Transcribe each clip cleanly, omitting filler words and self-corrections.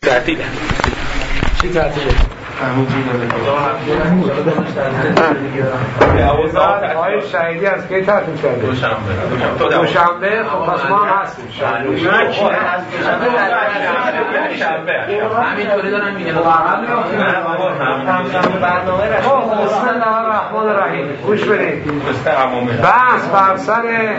تعطیل چی تعطیله؟ آقای شهیدی از کی تعطیل کرده؟ دوشنبه. خب پس ما هم هستیم همینطوری دارن میگن بسم الله الرحمن الرحیم. گوش بدید. بحث بر سر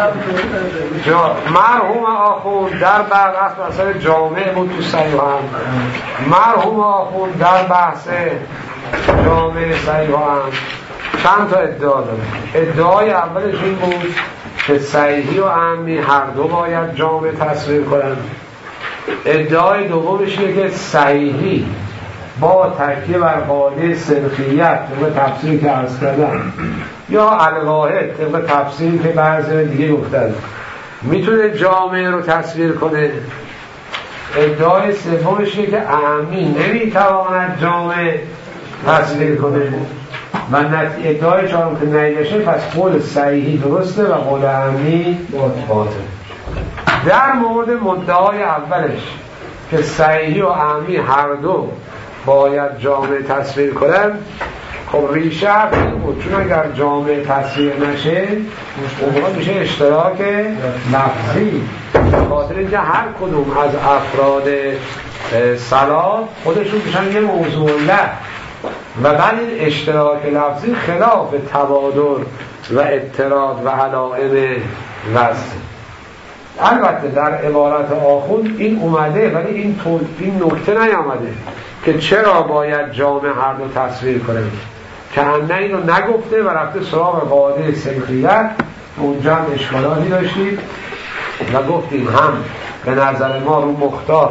مرحوم آخوند در بر سر جامعه بود تو سیوان. مرحوم آخوند در بحث جامعه سیوان چند تا ادعا داره. ادعای اولش این بود که صحیحی و عامی هر دو باید جامعه تصویر کنند. ادعای دومش اینه که صحیحی با تکیه بر قاعده سنخیت طبق تفسیری که عرض کردم یا الواحد طبق تفسیری که بعضی دیگه گفتن میتونه جامعه رو تصویر کنه. ادعای سومش اینه که عامی نمیتواند جامعه تصویر کنه و ادعای چهارم که نیشه پس قول صحیحی درسته و قول عامی باطل. در مورد مدعای اولش که صحیحی و عامی هر دو باید جامعه تصویر کنن، خب ریشه این بود چون اگر جامعه تصویر نشه اون میشه اشتراک لفظی. خاطر اینکه هر کدوم از افراد سلام خودشون میشن یه موضوع له و بعد این اشتراک لفظی خلاف تبادر و اضطراد و علائم وصل. البته در عبارت آخوند این اومده ولی این نکته نیامده که چرا باید جامعه هر دو تصویر کنه، که همه این رو نگفته و رفته سراغ قاعده سنخیت. اونجا هم اشکالاتی داشتید و گفتیم هم به نظر ما رو مختار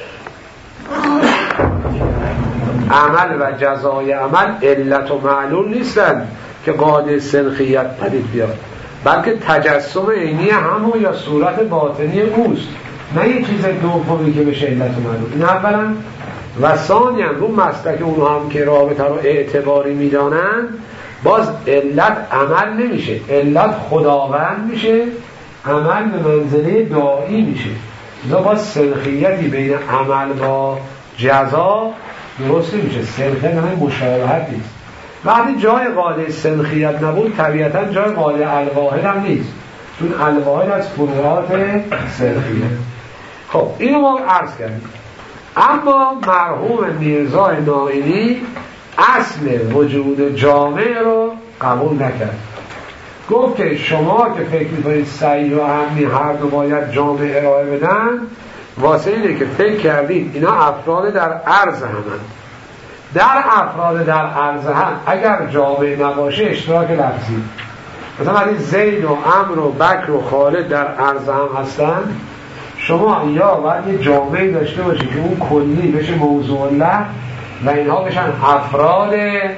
عمل و جزای عمل علت و معلول نیستن که قاعده سنخیت پدید بیاد، بلکه تجسم عینی همون یا صورت باطنی اوست، نه یه چیز دومی که بشه علت و معلول. این اولا. و ثانیاً رو مسلک اونها هم که رابطه رو اعتباری میدانن باز علت عمل نمیشه، علت خداوند میشه، عمل به منزله داعی میشه. لذا باز سنخیتی بین عمل با جزا درست نمیشه. سنخیت همه مشابهت نیست. وقتی جای قاعده سنخیت نبود طبیعتاً جای قاعده الواحد هم نیست، چون الواحد از فروعات سنخیت. خب اینو ما عرض کردیم. اما مرحوم میرزا نائینی اصل وجود جامعه رو قبول نکرد. گفت که شما که فکر می‌کنید صحیح و عامی هر دو باید جامعه ارائه بدن، واسه اینه که فکر کردید اینا افراد در عرض همند. در افراد در عرض هم اگر جامعه نباشه اشتراک لفظی، مثلا این زید و عمرو و بکر و خالد در عرض هم هستن، شما یا باید یه جامعه داشته باشید که اون کلی بشه موضوع له و اینها بشن افراد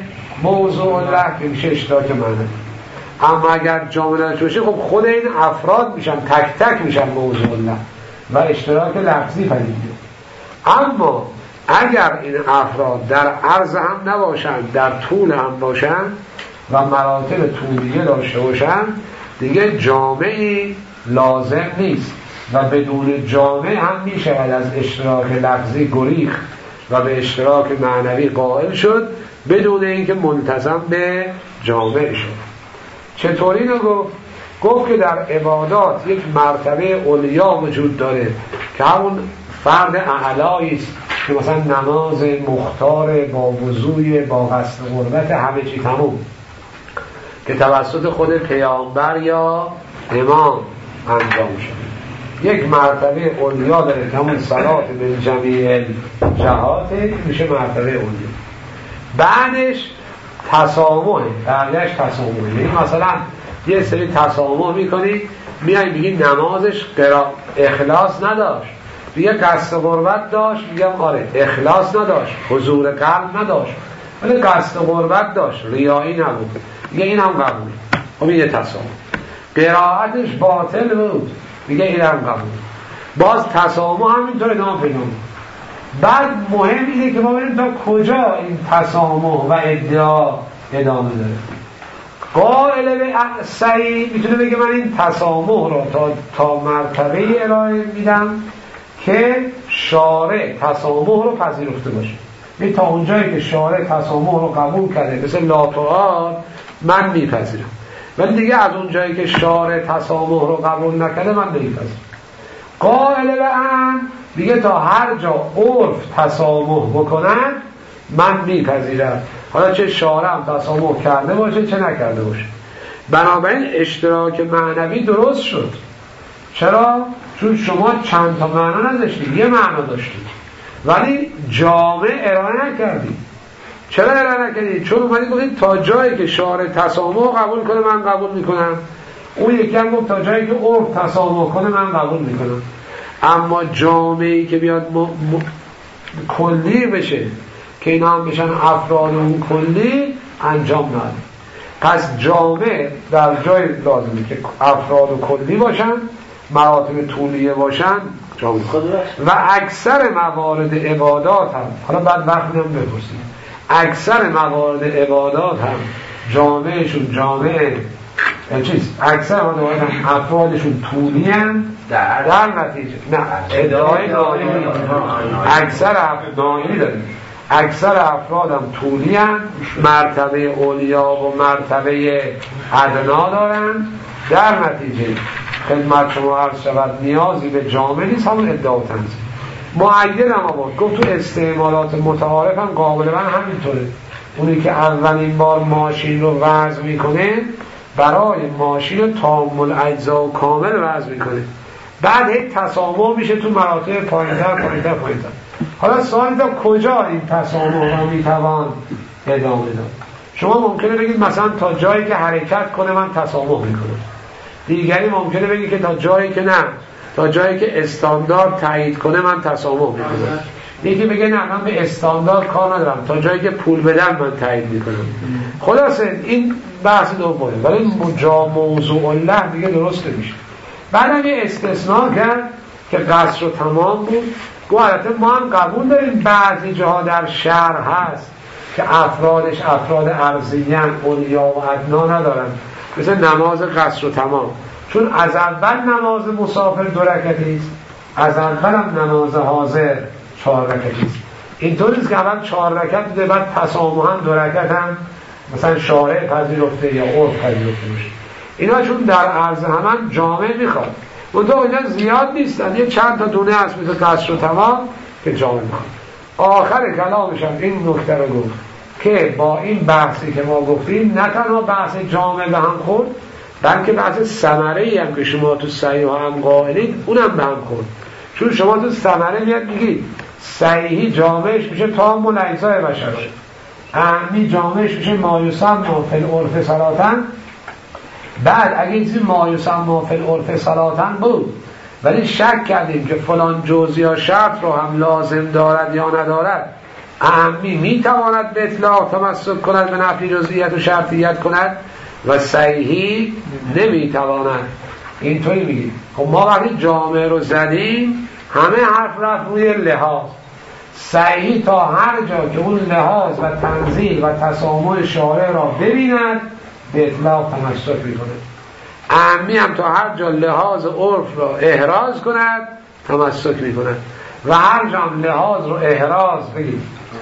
موضوع له که میشه اشتراک معنی. اما اگر جامعه داشته باشه خب خود این افراد میشن تک تک میشن موضوع له و اشتراک لفظی پدید میاد. اما اگر این افراد در عرض هم نباشن، در طول هم باشن و مراتب طولیه داشته باشن، دیگه جامعی لازم نیست و بدون جامعه هم میشود از اشتراک لفظی گریخت و به اشتراک معنوی قائل شد بدون اینکه منتظم به جامعه شد. چطوری اینو گفت که در عبادات یک مرتبه علیا وجود داره که همون فرد اعلایی است که مثلا نماز مختار با وضوی با قصد قربت همه چی تموم که توسط خود پیامبر یا امام انجام شد. یک مرتبه علیا داره که همون صلات من جمیع جهاته میشه مرتبه علیا. بعدش تسامحه، بعدش تسامحه. یعنی مثلا یه سری تسامح میکنی میای میگی نمازش اخلاص نداشت، دیگه قصد قربت داشت، میگم آره اخلاص نداشت، حضور قلب نداشت، ولی قصد قربت داشت، ریایی نبود، دیگه این هم قبول. خب یه تسامح. قرائتش باطل بود، دیگه این هم قبول. باز تسامح همینطور ادامه پیدا می‌کنه. بعد مهم اینه که ما ببینیم تا کجا این تسامح و ادعا ادامه داره. قائل به صحیح میتونه بگه من این تسامح رو تا مرتبه ارائه میدم که شارع تسامح رو پذیرفته باشه. این تا اونجایی که شارع تسامح رو قبول کرده مثل لاتوار من میپذیرم، ولی دیگه از اونجایی که شارع تسامح رو قبول نکرده من نمیپذیرم. قائل به ان دیگه تا هر جا عرف تسامح بکنن من میپذیرم، حالا چه شارع هم تسامح کرده باشه چه نکرده باشه. بنابراین اشتراک معنوی درست شد. چرا؟ چون شما چند تا معنا نداشتید، یه معنا داشتید ولی جامع ارائه نکردید. چرا ارائه نکردید؟ چون اومدید گفتید تا جایی که شارع تسامح قبول کنه من قبول میکنم، اون یکی هم گفت تا جایی که عرف تسامح کنه من قبول میکنم. اما جامعی که بیاد کلی بشه که اینا هم بشن افراد اون کلی انجام نده. پس جامع در جای لازمه که افراد و کلی باشن، مراتب طولیه باشن جامع. و اکثر موارد عبادات هم، حالا بعد وقت نم بپرسیم، اکثر موارد عبادات هم جامعشون جامع اکثر موارد هم افرادشون طولی هم در نتیجه نه ادعای نایمی اکثر نایمی داریم، اکثر افرادم طولی هم مرتبه اولیا و مرتبه ادنا دارن. در نتیجه خدمت شما عرض شود نیازی به جامع نیست، همون ادعا تنظیم معید هم آورد. گفت تو استعمالات متعارف هم قابلا همینطوره. اونی که اولین بار ماشین رو وضع میکنه برای ماشین تام الاجزا و کامل وضع میکنه، بعد هی تسامح میشه تو مراتب پایین‌تر. حالا سوال تا کجا این تسامح رو میتوان ادامه داد؟ شما ممکنه بگید مثلا تا جایی که حرکت کنه من تسامح میکنم، دیگری ممکنه بگید که تا جایی که نه، تا جایی که استاندارد تایید کنه من تسامح میکنم. یکی بگه نه من به استاندارد کار ندارم، تا جایی که پول بدم من تایید میکنم. خلاصه این بحث دومه، ولی موضوع الله دیگه درست میشه. بعدم یه استثناء کرد که قصر و تمام بود. البته ما هم قبول داریم بعضی جاها در شهر هست که افرادش افراد ارضیان اولیا و ادنا ندارن، مثل نماز قصر و تمام، چون از اول نماز مسافر 2 رکعتی است، از اول هم نماز حاضر 4 رکعتی است. اینطور نیست که اول 4 رکعت بوده بعد تسامحاً 2 رکعت هم مثلا شارع پذیرفته یا عرف پذیرفته باشه. اینا چون در عرض هم جامع میخواد، منطقه اینا زیاد نیستن، یه چند تا دونه هست مثل قصر و تمام که جامع میخواد. آخر کلامش هم این نکته رو گفت که با این بحثی که ما گفتیم نه تنها بحث جامع به هم خورد، بلکه بحث ثمره‌ای هم که شما تو صحیح هم قائلید اونم به هم خورد. چون شما تو ثمره میاد میگید صحیحی جامعش میشه تام الاجزاء بشر، اعمی جامعش میشه ما یسمى فی العرف صلاتن. بعد اگه این چیزی ما یسمى فی العرف صلاتن بود ولی شک کردیم که فلان جزئی یا شرط رو هم لازم دارد یا ندارد، اعمی میتواند به اطلاق تمسک کند به نفی جزئیت و شرطیت کند و صحیحی نمیتواند. اینطوری میگیم. خب ما وقتی جامعه رو زدیم همه حرف رفت روی لحاظ صحیحی، تا هر جا که اون لحاظ و تنزیل و تسامح شارع را ببیند به اطلاق تمسک میکند. اعمی هم تا هر جا لحاظ عرف را احراز کند تمسک میکند و هر جا لحاظ رو احراز بگید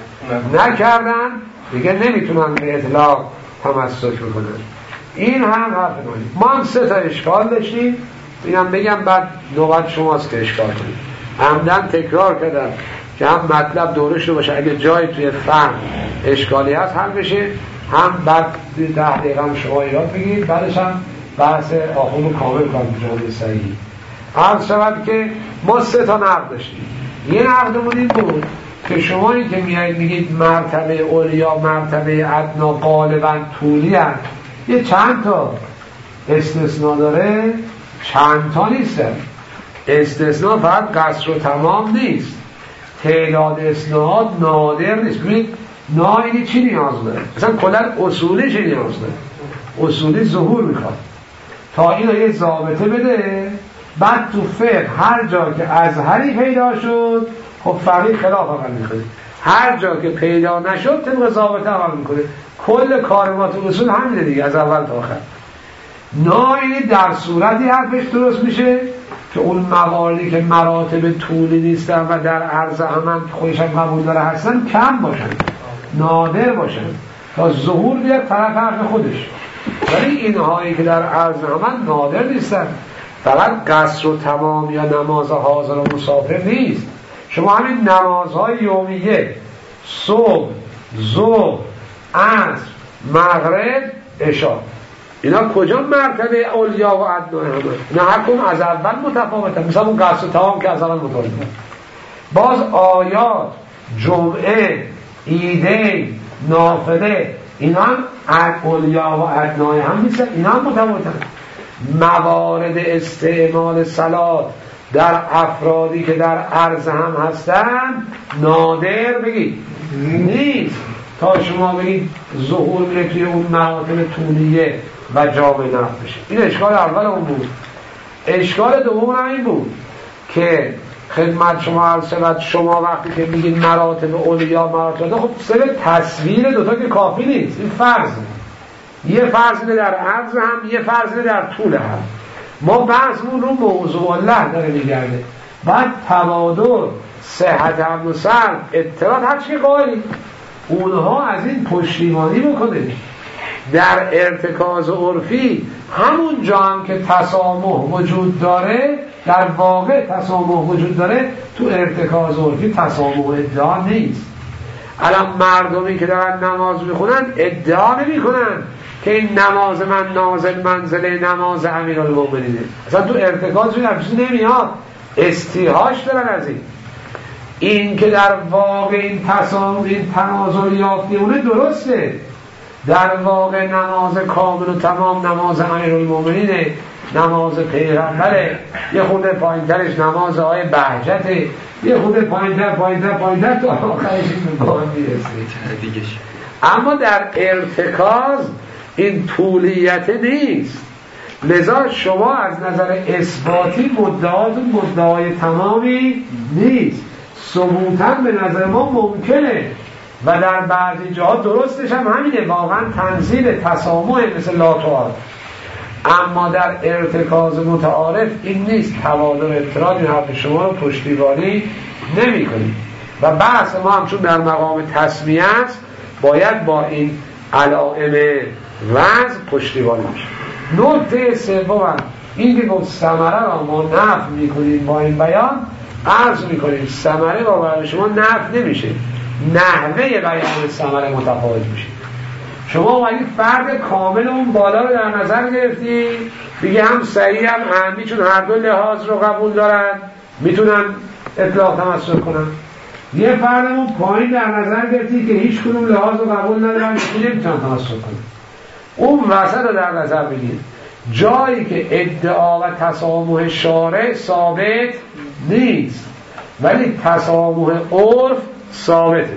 نکردن دیگه نمیتونن به اطلاق تمسک بکنن. این هم حرف ما هم 3 تا اشکال داشتیم، اینم بگم بعد نوبت شماست که اشکال کنید. عمدن تکرار کردم که هم مطلب دورش رو باشه، اگه جایی توی فهم اشکالی هست حل بشه، هم بعد 10 دقیقه هم شما ایراد بگید، بعدش هم بحث آخون رو کامل کنم جامعه صحیح. عرض شود که ما 3 تا نقد داشتیم. یه نقدمون این بود که شما این که میگید مرتبه اولیا مرتبه ادنا غالبا طولی هست، یه چند تا استثناء داره، چند تا نیستن. استثناء فقط قصر و تمام نیست، تعداد استثناءات نادر نیست. ببینید نایلی چی نیاز داره؟ مثلا کلا اصولی چی نیاز داره؟ اصولی ظهور میخواد تا اینو یه ضابطه بده، بعد تو فقه هر جا که ازهری پیدا شد خب فقیه خلاف عمل میکنه، هر جا که پیدا نشد طبق ضابطه عمل میکنه. کل کار ما تو اصول همینه دیگه، از اول تا آخر. نایلی در صورتی حرفش درست میشه که اون مواردی که مراتب طولی نیستن و در عرض عمل خودشان قبول داره هستن کم باشن، نادر باشن تا ظهور بیاد طرف حرف خودش. ولی اینهایی که در عرض عمل نادر نیستن. فقط قصر و تمام یا نماز حاضر و مسافر نیست. شما همین نمازهای یومیه، صبح، ظهر، عصر، مغرب، عشا، اینا کجا مرتبه اولیا و ادنای همه؟ اینا هر کدوم از اول متفاوته. مثلا اون قصر و تمام که از اول متفاوته. باز آیات، جمعه، ایده، نافله، اینا هم اولیا و ادنای هم نیستن، اینا هم متفاوتن. موارد استعمال صلات در افرادی که در عرض هم هستن نادر بگید نیست تا شما بگید ظهور میره توی اون مراتب طولیه و جامع نفت بشه. این اشکال اول اون بود. اشکال دوم هم این بود که خدمت شما عرض شود، شما وقتی که میگید مراتب اولیا مراتب، خب صرف تصویر دوتا که کافی نیست. این فرض، یه فرض در عرض هم، یه فرض در طول هم. ما بحثمون رو موضوع الله داره میگرده. بعد توادر، صحت هم و سلب، اطلاعات هر چی که قائلی اونها از این پشتیبانی بکنه. در ارتکاز عرفی همون جا هم که تسامح وجود داره، در واقع تسامح وجود داره، تو ارتکاز عرفی تسامح ادعا نیست. الان مردمی که دارن نماز میخونن ادعا نمیکنن که این نماز من نازل منزله نماز امیرالمومنینه. اصلا تو ارتکاز نمیاد، استیحاش دارن از این که در واقع این تنازل یافتیونه درسته. در واقع نماز کامل و تمام نماز امیرالمومنینه، نماز پیغمبره، یه خورده پایینترش نماز آقای بهجته، یه خورده پایینتر تو آخرش نگاه میرسه. اما در ارتکاز این طولیت نیست. لذا شما از نظر اثباتی مدعاتون مدعای تمامی نیست. ثبوتاً به نظر ما ممکنه و در بعضی جاها درستش هم همینه، واقعا تنزیل تسامح مثل لاتوار. اما در ارتکاز متعارف این نیست. توادر اعتراض این حرف شما رو پشتیبانی نمی کنیم و بحث ما هم چون در مقام تسمیه است باید با این علائم وضع پشتیبانی میشه. نکته سوم این که گفت ثمره را ما نفع میکنیم با این بیان، عرض میکنیم ثمره با برای شما نفع نمیشه، نحوه بیان ثمره متفاوت میشه. شما اومدید فرد کامل اون بالا رو در نظر گرفتی، دیگه هم صحیح هم اهمی، چون هر دو لحاظ رو قبول دارن میتونن اطلاق تمسک کنن. یه فرد اون پایین در نظر گرفتی که هیچ کدوم لحاظ رو قبول ندارن، نمیتونن تمسک کنن. اون وسط رو در نظر بگیر، جایی که ادعا و تسامح شارع ثابت نیست ولی تسامح عرف ثابته.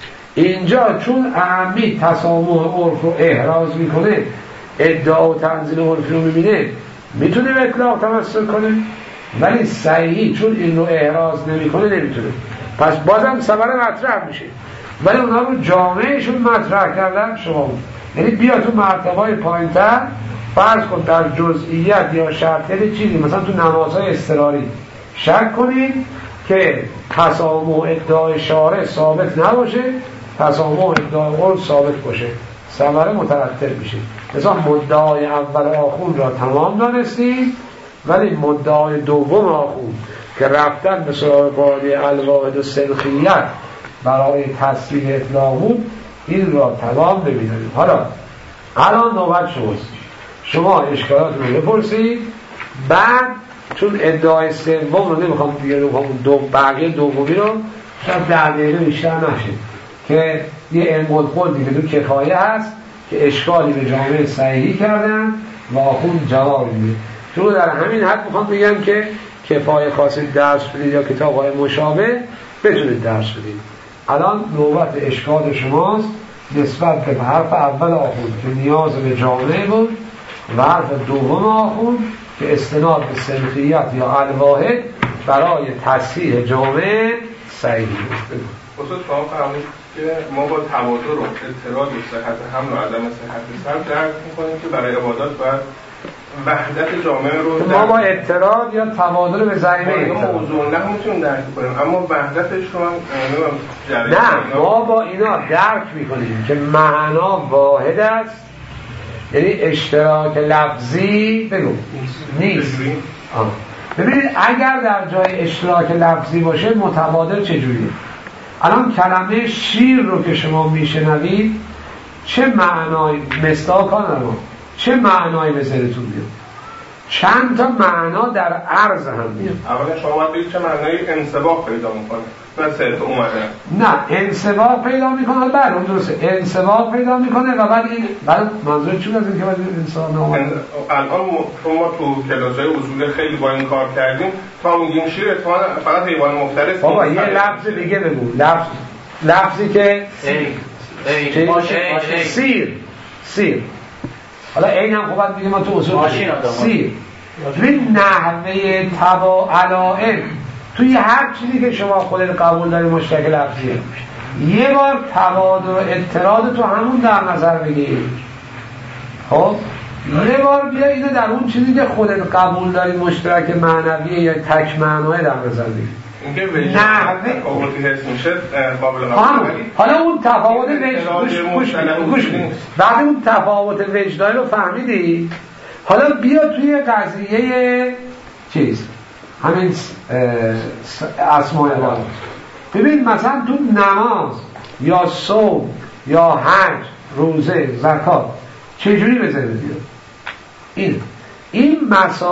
اینجا چون اهمی تسامح عرف رو احراز میکنه، ادعا و تنزیل عرفی رو میبینه، میتونه به اطلاق تمسک کنه، ولی صحیحی چون این رو احراز نمیکنه نمیتونه. پس بازم ثمره مطرح میشه، ولی اونها رو جامعهشون مطرح کردن شما بود. یعنی بیا تو مرتبه‌های پایین‌تر فرض کن در جزئیات یا شرطه چیزی، مثلا تو نمازهای اضطراری شک کنید که تسامح ادعای شارع ثابت نباشه، تسامح ادعای عرف ثابت باشه، ثمره مترتب میشه. مثلا مدعای اول آخون را تمام دانستید، ولی مدعای دوم آخون که رفتن به سراغ قاعده الواحد و سلخیت برای تصویر اطلاق بود، این را تمام نمیدانید. حالا الان نوبت شماست، شما اشکالات رو بپرسید. بعد چون ادعای سوم رو نمیخوام دیگه، بقیه دومی رو شاید 10 دقیقه بیشتر نشه که یه علم الخلد دیگه تو کفایه هست که اشکالی به جامعه صحیحی کردن و آخون جواب میده. چون در همین حد میخوام بگم که کفایه خواستید درس بدید یا کتاب‌های مشابه بتونید درس بدید. الان نوبت اشکال شماست نسبت به حرف اول آخون که نیاز به جامعه بود و حرف دوم آخون که استناد به سلخیت یا الواحد برای تصحیح جامعه صحیح بود. استاد شما فرمودید که ما با تواتر و اعتراض و صحت حمل و عدم صحت سلب درک می‌کنیم که برای عبادات باید وحدت جامعه رو ما با اعتراض یا تبادل به زعیمه موضوع نه میتونیم درک کنیم، اما وحدتش رو من نه ما با اینا درک میکنیم که معنا واحد است، یعنی اشتراک لفظی بگو نیست. ببینید اگر در جای اشتراک لفظی باشه متبادل چجوریه؟ الان کلمه شیر رو که شما میشنوید چه معنای مصداقان رو چه معنایی به ذهنتون میاد؟ چند تا معنا در عرض هم میاد. اولا شما باید بگید چه معنای انسباق پیدا میکنه نه صرف اومده. نه انسباق پیدا میکنه، بعد اون درسته انسباق پیدا میکنه و بعد منظور چی از این که بعد انسان اومده؟ الان ما تو کلاس‌های اصول خیلی با این کار کردیم تا میگیم شیر فقط حیوان مفترس. بابا یه لفظ دیگه بگو، لفظی که سیر حالا این هم خوبت میگه ما تو اصول سیر ببین نحوه تبا علائم توی هر چیزی که شما خودت قبول داری مشترک لفظیه، یه بار تبادل و اعتراض تو همون در نظر بگیر، خب یه بار بیا اینو در اون چیزی که خودت قبول داری مشترک معنویه یا تک معنای در نظر بگیر. اینکه وجدان تفاوتی حس میشه قابل قبول. حالا اون تفاوت وجدانی بعد اون تفاوت وجدانی رو فهمیدی، حالا بیا توی قضیه چیز همین اسماء الله ببین مثلا تو نماز یا صوم یا حج روزه زکات چجوری بذاره بیاد؟ این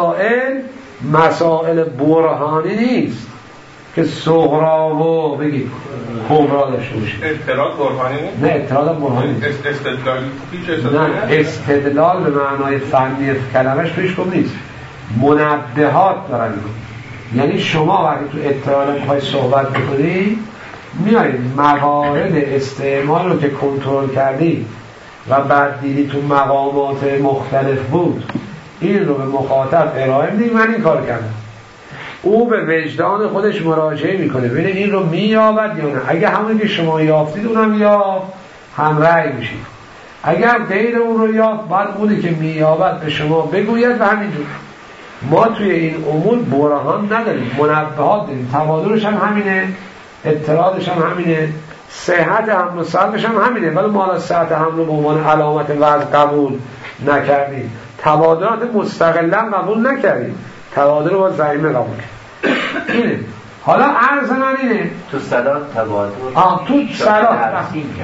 مسائل برهانی نیست که صغرا و بگید کبرا داشته باشه. اعتراض برهانی نیست؟ نه اعتراض برهانی نیست. نه استدلال به معنای فنی کلمش توش خوب نیست، منبهات دارن. یعنی شما وقتی تو اعتراض میخوای صحبت بکنی میای موارد استعمال رو که کنترل کردی و بعد دیدی تو مقامات مختلف بود این رو به مخاطب ارائه میدی. من این کار کردم، او به وجدان خودش مراجعه میکنه ببینه این رو مییابد یا نه. اگه همونی که شما یافتید اونم یافت هم رأی میشید، اگر غیر اون رو یافت بعد اونی که مییابد به شما بگوید و همینجور. ما توی این امور برهان نداریم، منبهات داریم، تبادلش هم همینه، اعتراضش هم همینه، صحت حمل و سلبش هم همینه، ولی ما از صحت حمل به عنوان علامت وضع قبول نکردیم، تبادلات مستقلا قبول نکردیم، تبادل رو با زعیمه قبول اینه. حالا عرض من اینه تو صلاة تبادل تو صلاة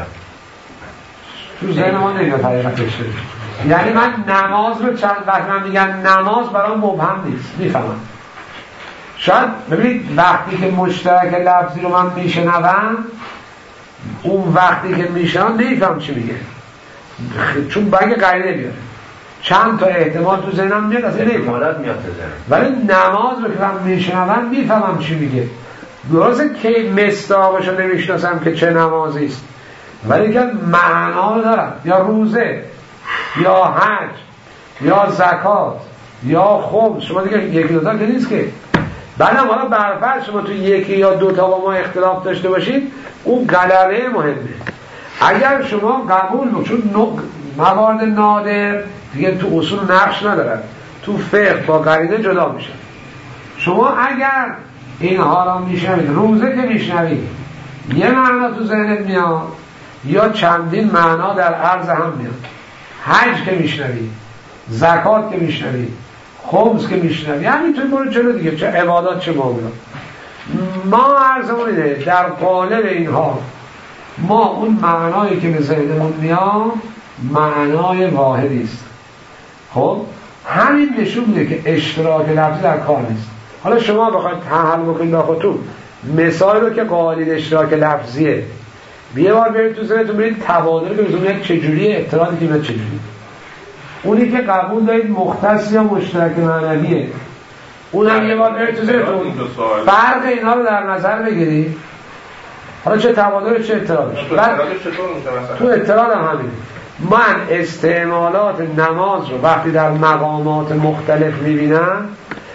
تو ذهن ما نمیاد حقیقتش. یعنی من نماز رو چند وقت من میگم نماز برام مبهم نیست، میفهمم. شاید ببینید وقتی که مشترک لفظی رو من میشنوم اون وقتی که میشنم نمیفهم چی میگه، چون بگه قرینه بیاره چند تا احتمال تو ذهنم میاد اصلا احتمالات میاد تو ذهنم، ولی نماز رو که من میشنوم میفهمم چی میگه. درسته که مصداقش رو نمیشناسم که چه نمازی است، ولی که معنا رو دارم، یا روزه یا حج یا زکات یا خمس. شما دیگه یکی دوتا که نیست که بعدم حالا برفرض شما تو یکی یا دوتا با ما اختلاف داشته باشید اون غلبه مهمه. اگر شما قبول رو چون موارد نادر دیگه تو اصول نقش ندارن، تو فقه با قرینه جدا میشن. شما اگر اینها را میشنوید، روزه که میشنوید یه معنا تو ذهنت میاد یا چندین معنا در عرض هم میاد، حج که میشنوید، زکات که میشنوید، خمس که میشنوید، همینطور برو جلو دیگه، چه عبادات چه معاملات. ما عرضمون اینه در قالب اینها ما اون معنایی که به ذهنمون میاد معنای واحدی است. خب همین نشون میده که اشتراک لفظی در کار نیست. حالا شما بخواید حل بکنید با خودتون مثال رو که قالید اشتراک لفظیه یه بار برید تو ذهنتون برید تبادل که میگه چجوریه، اعتراضی که میاد چجوری، اونی که قبول دارید مختص یا مشترک معنویه اونم یه بار برید تو ذهنتون فرق اینا رو در نظر بگیرید. حالا چه تبادل چه اعتراضش تو اعتراض هم همینه. من استعمالات نماز رو وقتی در مقامات مختلف میبینم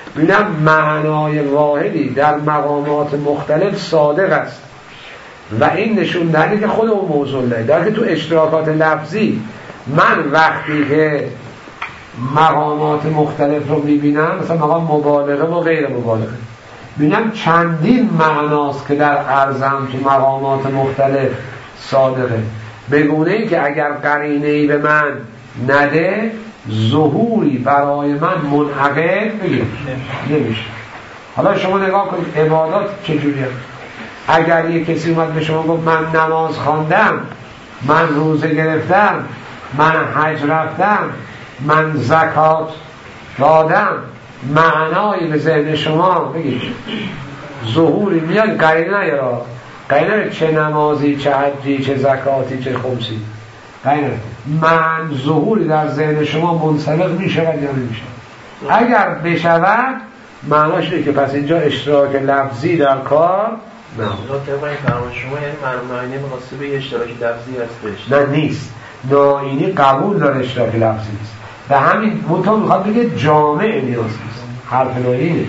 معنای واحدی در مقامات مختلف صادق است و این نشون دهنده که خود اون موضوع لده. در که تو اشتراکات لفظی من وقتی که مقامات مختلف رو میبینم، مثلا مقام مبالغه و غیر مبالغه، میبینم چندین معناست که در عرضم تو مقامات مختلف صادقه، به گونه‌ای که اگر قرینه‌ای به من نده ظهوری برای من منعقد نمیشه. حالا شما نگاه کنید عبادات چجوریه. اگر یک کسی اومد به شما گفت من نماز خواندم، من روزه گرفتم، من حج رفتم، من زکات دادم، معنایی به ذهن شما بگید ظهوری میاد، قرینه نیارا، قرینه چه نمازی، چه حجی، چه زکاتی، چه خمسی، قرینه من ظهوری در ذهن شما منسلق میشه یا نمیشه. اگر بشود معناش اینه که پس اینجا اشتراک لفظی در کار نه. طبق این فرمان شما یعنی مرحوم ناینی می‌خواسته به اشتراک لفظی هستش؟ نه نیست. ناینی قبول داره اشتراک لفظی نیست. به همین منطقه میخواد بگه جامع نیاز نیست. حرف ناینی.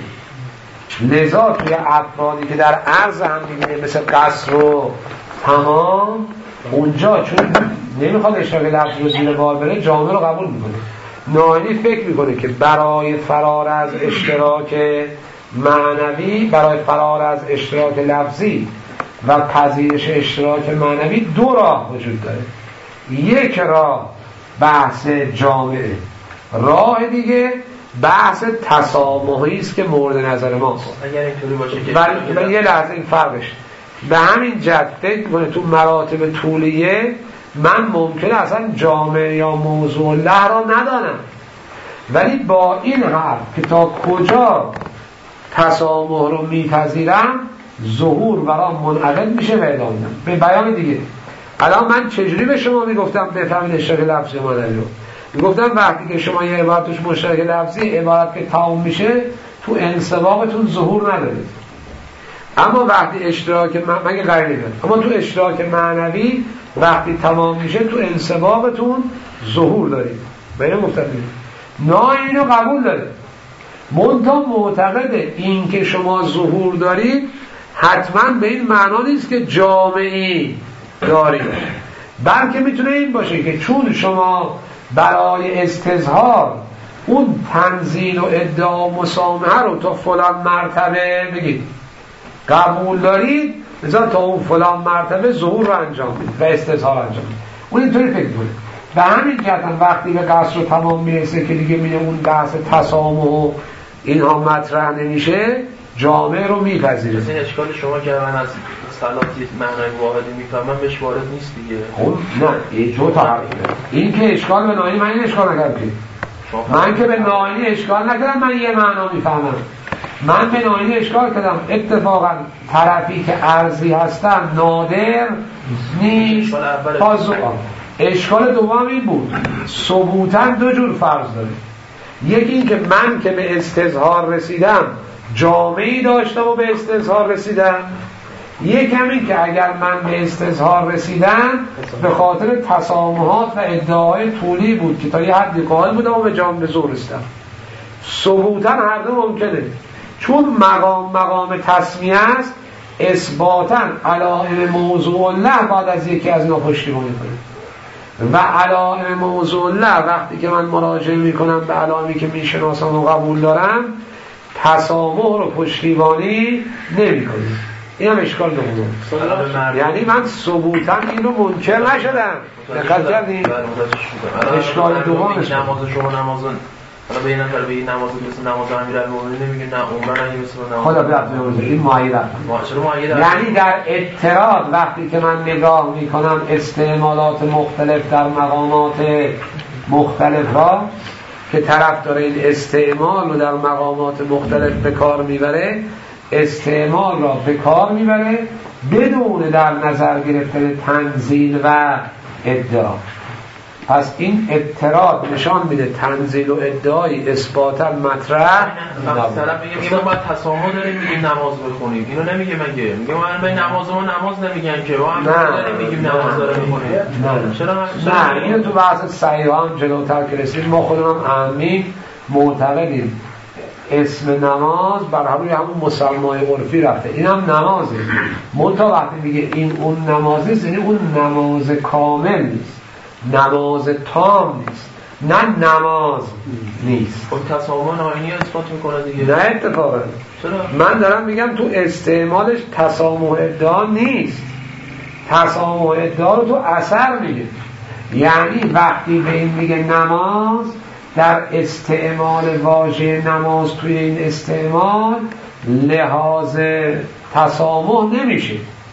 لذا توی افرادی که در عرض هم میبینه مثل قصر و تمام، اونجا چون نمیخواد اشتراک لفظی رو زیر بار بره جامع رو قبول میکنه. ناینی فکر میکنه که برای فرار از اشتراک معنوی، برای فرار از اشتراک لفظی و پذیرش اشتراک معنوی دو راه وجود داره. یک راه بحث جامعه، راه دیگه بحث تسامحی است که مورد نظر ماست. اگر اینطوری باشه که ولی یه لحظه این فرقش به همین جهت فکر کنه تو مراتب طولیه من ممکنه اصلا جامعه یا موضوع الله را ندانم، ولی با این حرف که تا کجا تسامح رو میپذیرم ظهور برام منعقد میشه و ادامه میدم. به بیان دیگه الان من چجوری به شما میگفتم بفهمید اشتراک لفظی معنوی رو؟ میگفتم وقتی که شما یه عبارت توش مشترک لفظی، عبارت که تمام میشه تو انسباقتون ظهور ندارید، اما وقتی اشتراک مگه غیر نمیاد، اما تو اشتراک معنوی وقتی تمام میشه تو انسباقتون ظهور دارید. من گفتم نه اینو قبول داره، منتها معتقده این که شما ظهور دارید حتما به این معنا نیست که جامعی دارید، بلکه میتونه این باشه که چون شما برای استظهار اون تنزیل و ادعا و مسامحه رو تا فلان مرتبه بگید قبول دارید، مثلا تا اون فلان مرتبه ظهور رو انجام بدید و استظهار انجام بدید. اون اینطوری فکر کنه. به همین جهت وقتی به قصر رو تمام میرسه که دیگه میگه اون بحث تسامح و اینها مطرح نمیشه، جامعه رو میپذیره. این اشکال شما که من از صلاتی معنای واحدی میفهمم بهش وارد نیست دیگه. خب نه یه جو تا حرفه. این که اشکال به ناینی، من این اشکال نکردم. من که به ناینی اشکال نکردم، من یه معنا میفهمم. من به ناینی اشکال کردم اتفاقا طرفی که عرضی هستن نادر نیست. اشکال دوم این بود ثبوتاً دو جور فرض داره. یکی این که من که به استظهار رسیدم جامعی داشتم و به استظهار رسیدم، یکم این که اگر من به استظهار رسیدم به خاطر تسامحات و ادعای طولی بود که تا یه حدی قائل بودم و به جام به زور رسیدم. ثبوتاً هر دو ممکنه، چون مقام تسمیه است اثباتاً علائم موضوع الله بعد از یکی از اینا پشتیبانی کنه و علائم موضوع الله وقتی که من مراجعه میکنم به علائمی که میشناسم و قبول دارم تسامح رو پشتیبانی نمیکنه. این هم اشکال دوم، یعنی من ثبوتاً این رو منکر نشدم. دقت کردین؟ اشکال دوم نماز شما نمازون حالا به این نفر به این نماز مثل نماز امیرالمومنین نمیگه نه عمرن اگه مثل نماز خدا بیاد این معایره، یعنی در اعتراض وقتی که من نگاه میکنم استعمالات مختلف در مقامات مختلف را که طرف داره این استعمال رو در مقامات مختلف به کار میبره، استعمال را به کار میبره بدون در نظر گرفتن تنزیل و ادعا. پس این اعتراض نشان میده تنزیل و ادعای اثباتا مطرح نبود. ما باید تسامح داریم میگیم نماز بخونیم، اینو نمیگه مگه میگه من به نماز ما نماز نمیگن که ما هم داریم میگیم نماز داره میخونیم. نه اینو تو بحث صحیح هم جلوتر که رسیدیم ما خودمون عامی معتقدیم اسم نماز بر همون مسمای عرفی رفته، این هم نمازه، منتها وقتی میگه این اون نمازه یعنی اون نماز کامل نیست، نماز تام نیست، نه نماز نیست. خب تسامح آیینی اثبات میکنه دیگه. نه اتفاقا چرا؟ من دارم میگم تو استعمالش تسامح ادعا نیست. تسامح ادعا رو تو اثر میگه. یعنی وقتی به این میگه نماز، در استعمال واژه نماز توی این استعمال لحاظ تسامح نمیشه.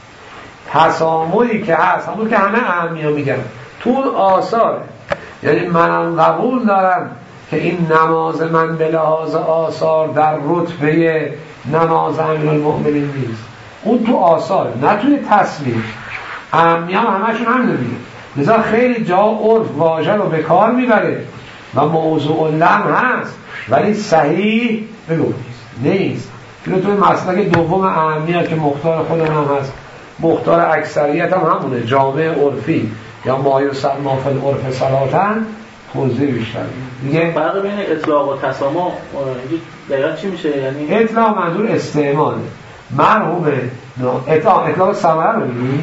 تسامحی که هست همون که همه اهمیه میگن تو آثاره. یعنی منم قبول دارم که این نماز من به لحاظ آثار در رتبه نماز امیرالمؤمنین نیست، اون تو آثاره نه توی تصویر. اهمیه هم همشون همین رو میگه. لذا خیلی جا عرف واژه رو به کار میبره و موضوع لم هست ولی صحیح بگو نیست. اینو توی مسلک دوم اهمیه که مختار خودمون هم هست، مختار اکثریت هم همونه، جامعه عرفی یا مایوسر مافل عرف صلاتن توضیح بیشتر دیگه. فرق بین اطلاق و تسامح دقیقا چی میشه؟ یعنی اطلاق منظور استعماله. مرحوم اطلاق ثمره رو میگی؟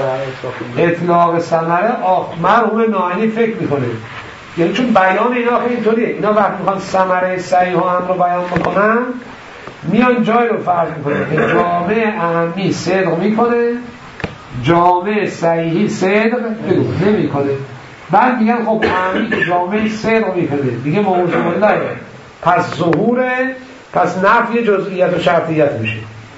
اطلاق ثمره مرحوم ناینی فکر میکنه، یعنی چون بیان اینا خیلی اینطوریه، اینا وقتی میخوان ثمره صحیح و هم رو بیان بکنن میان جای رو فرض میکنه که جامعه اهمی صدق میکنه، جامعه صحیحی صدق نمیکنه. بعد میگن خب اهمی که جامعه صدق میکنه دیگه موضوع الله، پس ظهوره، پس نفی جزئیت و شرطیت میشه.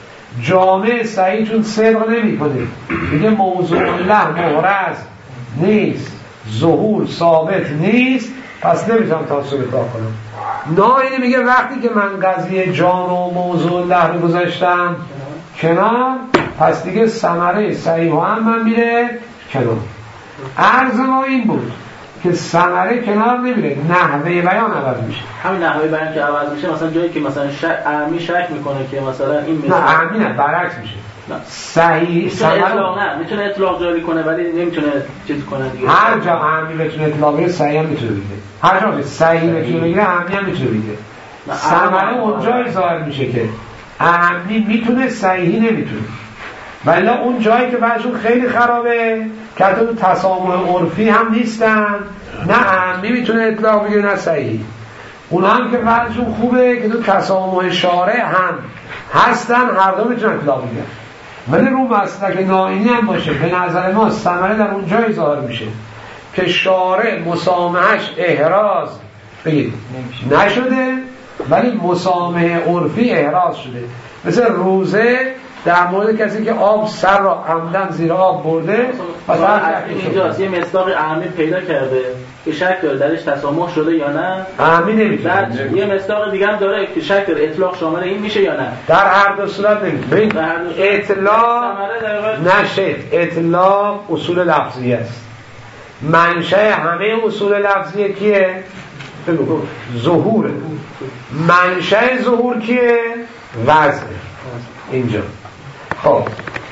جامعه صحیح چون صدق نمیکنه دیگه موضوع الله محرز نیست، ظهور ثابت نیست، پس نمیتونم تاسو اطلاق کنم. ناینی میگه وقتی که من قضیه جان و موضوع الله رو گذاشتم کنار، پس دیگه ثمره صحیح هم من میره کنار. عرض ما این بود که ثمره کنار نمیره، نحوه بیان عوض میشه. همین نحوه بیان که عوض میشه، مثلا جایی که مثلا اهمی شک میکنه که مثلا این مثلا نه اهمی نه، برعکس میشه. صحیح اطلاق نه میتونه اطلاق جاری کنه ولی نمیتونه چیز کنه دیگه. هر جا اهمی بتونه اطلاق بگیره صحیح هم میتونه بگیره، هر جا صحیح بتونه بگیره اهمی هم میتونه بگیره. ثمره اونجای ظاهر میشه که اهمی میتونه صحیحی نمیتونه، ولی اون جایی که بعضشون خیلی خرابه که حتی تو تسامح عرفی هم نیستن، نه اهمی میتونه اطلاق بگیره نه صحیحی. اونا هم که بعضشون خوبه که تو تسامح شارع هم هستن، هر دو میتونن اطلاق بگیرن. ولی رو مسلک ناینی هم باشه به نظر ما ثمره در اون جای ظاهر میشه که شارع مسامحش احراز بگید نشده ولی مسامح عرفی احراز شده. مثل روزه در مورد کسی که آب سر را عمدن زیر آب برده و اینجاست یه مصداق اهمی پیدا کرده که شک داره درش تسامح شده یا نه، اهمی نمیتونه. یه مصداق دیگه هم داره که شک داره اطلاق شامل این میشه یا نه. در هر دو صورت نمیتونه. اطلاق نشه، اطلاق اصول لفظی است. منشأ همه اصول لفظی کیه؟ بگو. ظهوره. منشأ ظهور کیه؟ وضع. اینجا خب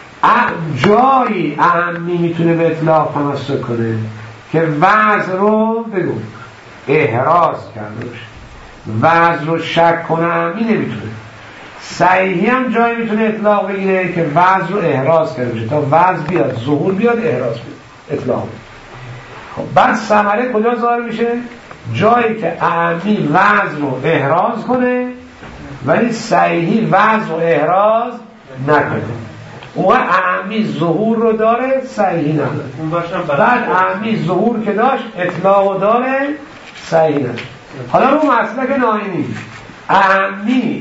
جایی اهمی میتونه به اطلاق تمسک کنه که وضع رو بگو احراز کرده باشه، وضع رو شک کنه اهمی نمیتونه. صحیحی هم جایی میتونه اطلاق بگیره که وضع رو احراز کرده باشه، تا وضع بیاد ظهور بیاد احراز بیاد اطلاق بیاد. خب بعد ثمره کجا ظاهر میشه؟ جایی که اهمی وضع رو احراز کنه ولی صحیحی وضع و احراز نکنه. اون اهمی ظهور رو داره، صحیحی نداره. بعد اهمی ظهور که داشت اطلاق داره، صحیحی نداره. حالا رو مسلک ناینی اهمی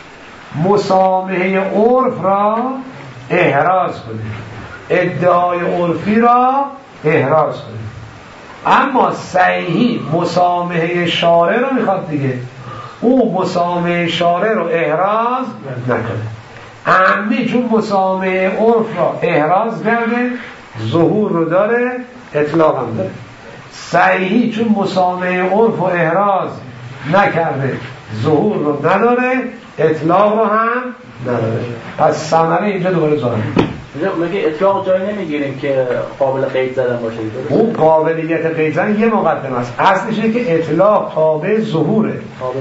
مسامحه عرف را احراز کنه، ادعای عرفی را احراز کنه، اما صحیحی مسامحه شارع رو میخواد دیگه، او مسامحه شارع رو احراز نکنه. اهمی چون مسامحه عرف را احراز کرده ظهور رو داره، اطلاق هم داره. صحیحی چون مسامحه عرف رو احراز نکرده ظهور رو نداره، اطلاق رو هم نداره. پس ثمره اینجا دوباره ظاهر میشه. میگه اطلاق جایی نمیگیریم که قابل قید زدن باشه. اون قابلیت قید زدن یه مقدمه است. اصلش اینه که اطلاق تابع ظهوره.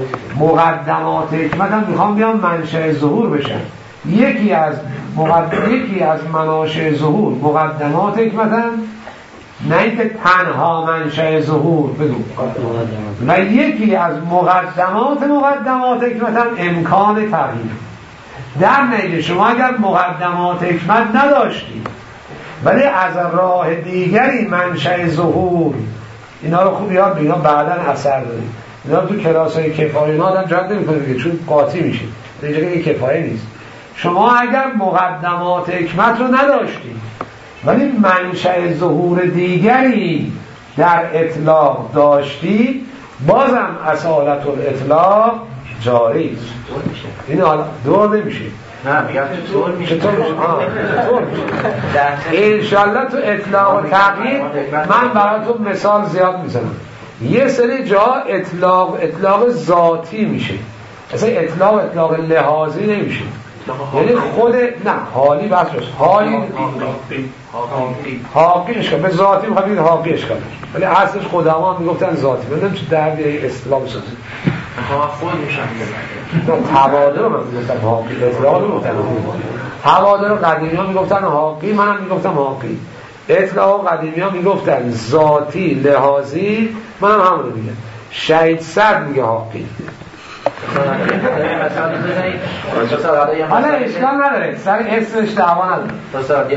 مقدمات حکمت هم میخوام بیان منشأ ظهور بشن. یکی از مناشأ ظهور مقدمات حکمت هم نه اینکه تنها منشأ ظهور بگو. و یکی از مقدمات حکمت هم امکان تغییر. در نتیجه شما اگر مقدمات حکمت نداشتید ولی از راه دیگری منشأ ظهور، اینا رو خوب یاد بگیرید، بعداً اثر دارید. اینا رو تو کلاس‌های کفایه آدم جد نمی‌کنه چون قاطی میشه. اینجا که کفایه نیست. شما اگر مقدمات حکمت رو نداشتید ولی منشأ ظهور دیگری در اطلاق داشتید، بازم اصالت الاطلاق جاری است. این حالا دور نمیشه. نه میگم چطور میشه؟ انشالله تو اطلاق و تغییر من براتون مثال زیاد میزنم. یه سری جا اطلاق ذاتی میشه، اصلا اطلاق لحاظی نمیشه. یعنی خود نه حالی بس روز حاقی اشکال به ذاتی میخواد بگید حاقی اشکال، ولی اصلش خودمان میگفتن ذاتی. بدونم چه دردی اصطلاح بسازید خود میشن تبادر رو من میگفتم حاقی، اطلاق رو میگفتن تبادر رو قدیمی ها میگفتن حاقی، منم میگفتم حاقی. اطلاق قدیمی ها میگفتن ذاتی لحاظی، منم همون رو میگم. شهید صد میگه حاقی. حالا اشکال نداره، سر اسمش دعوا نداره.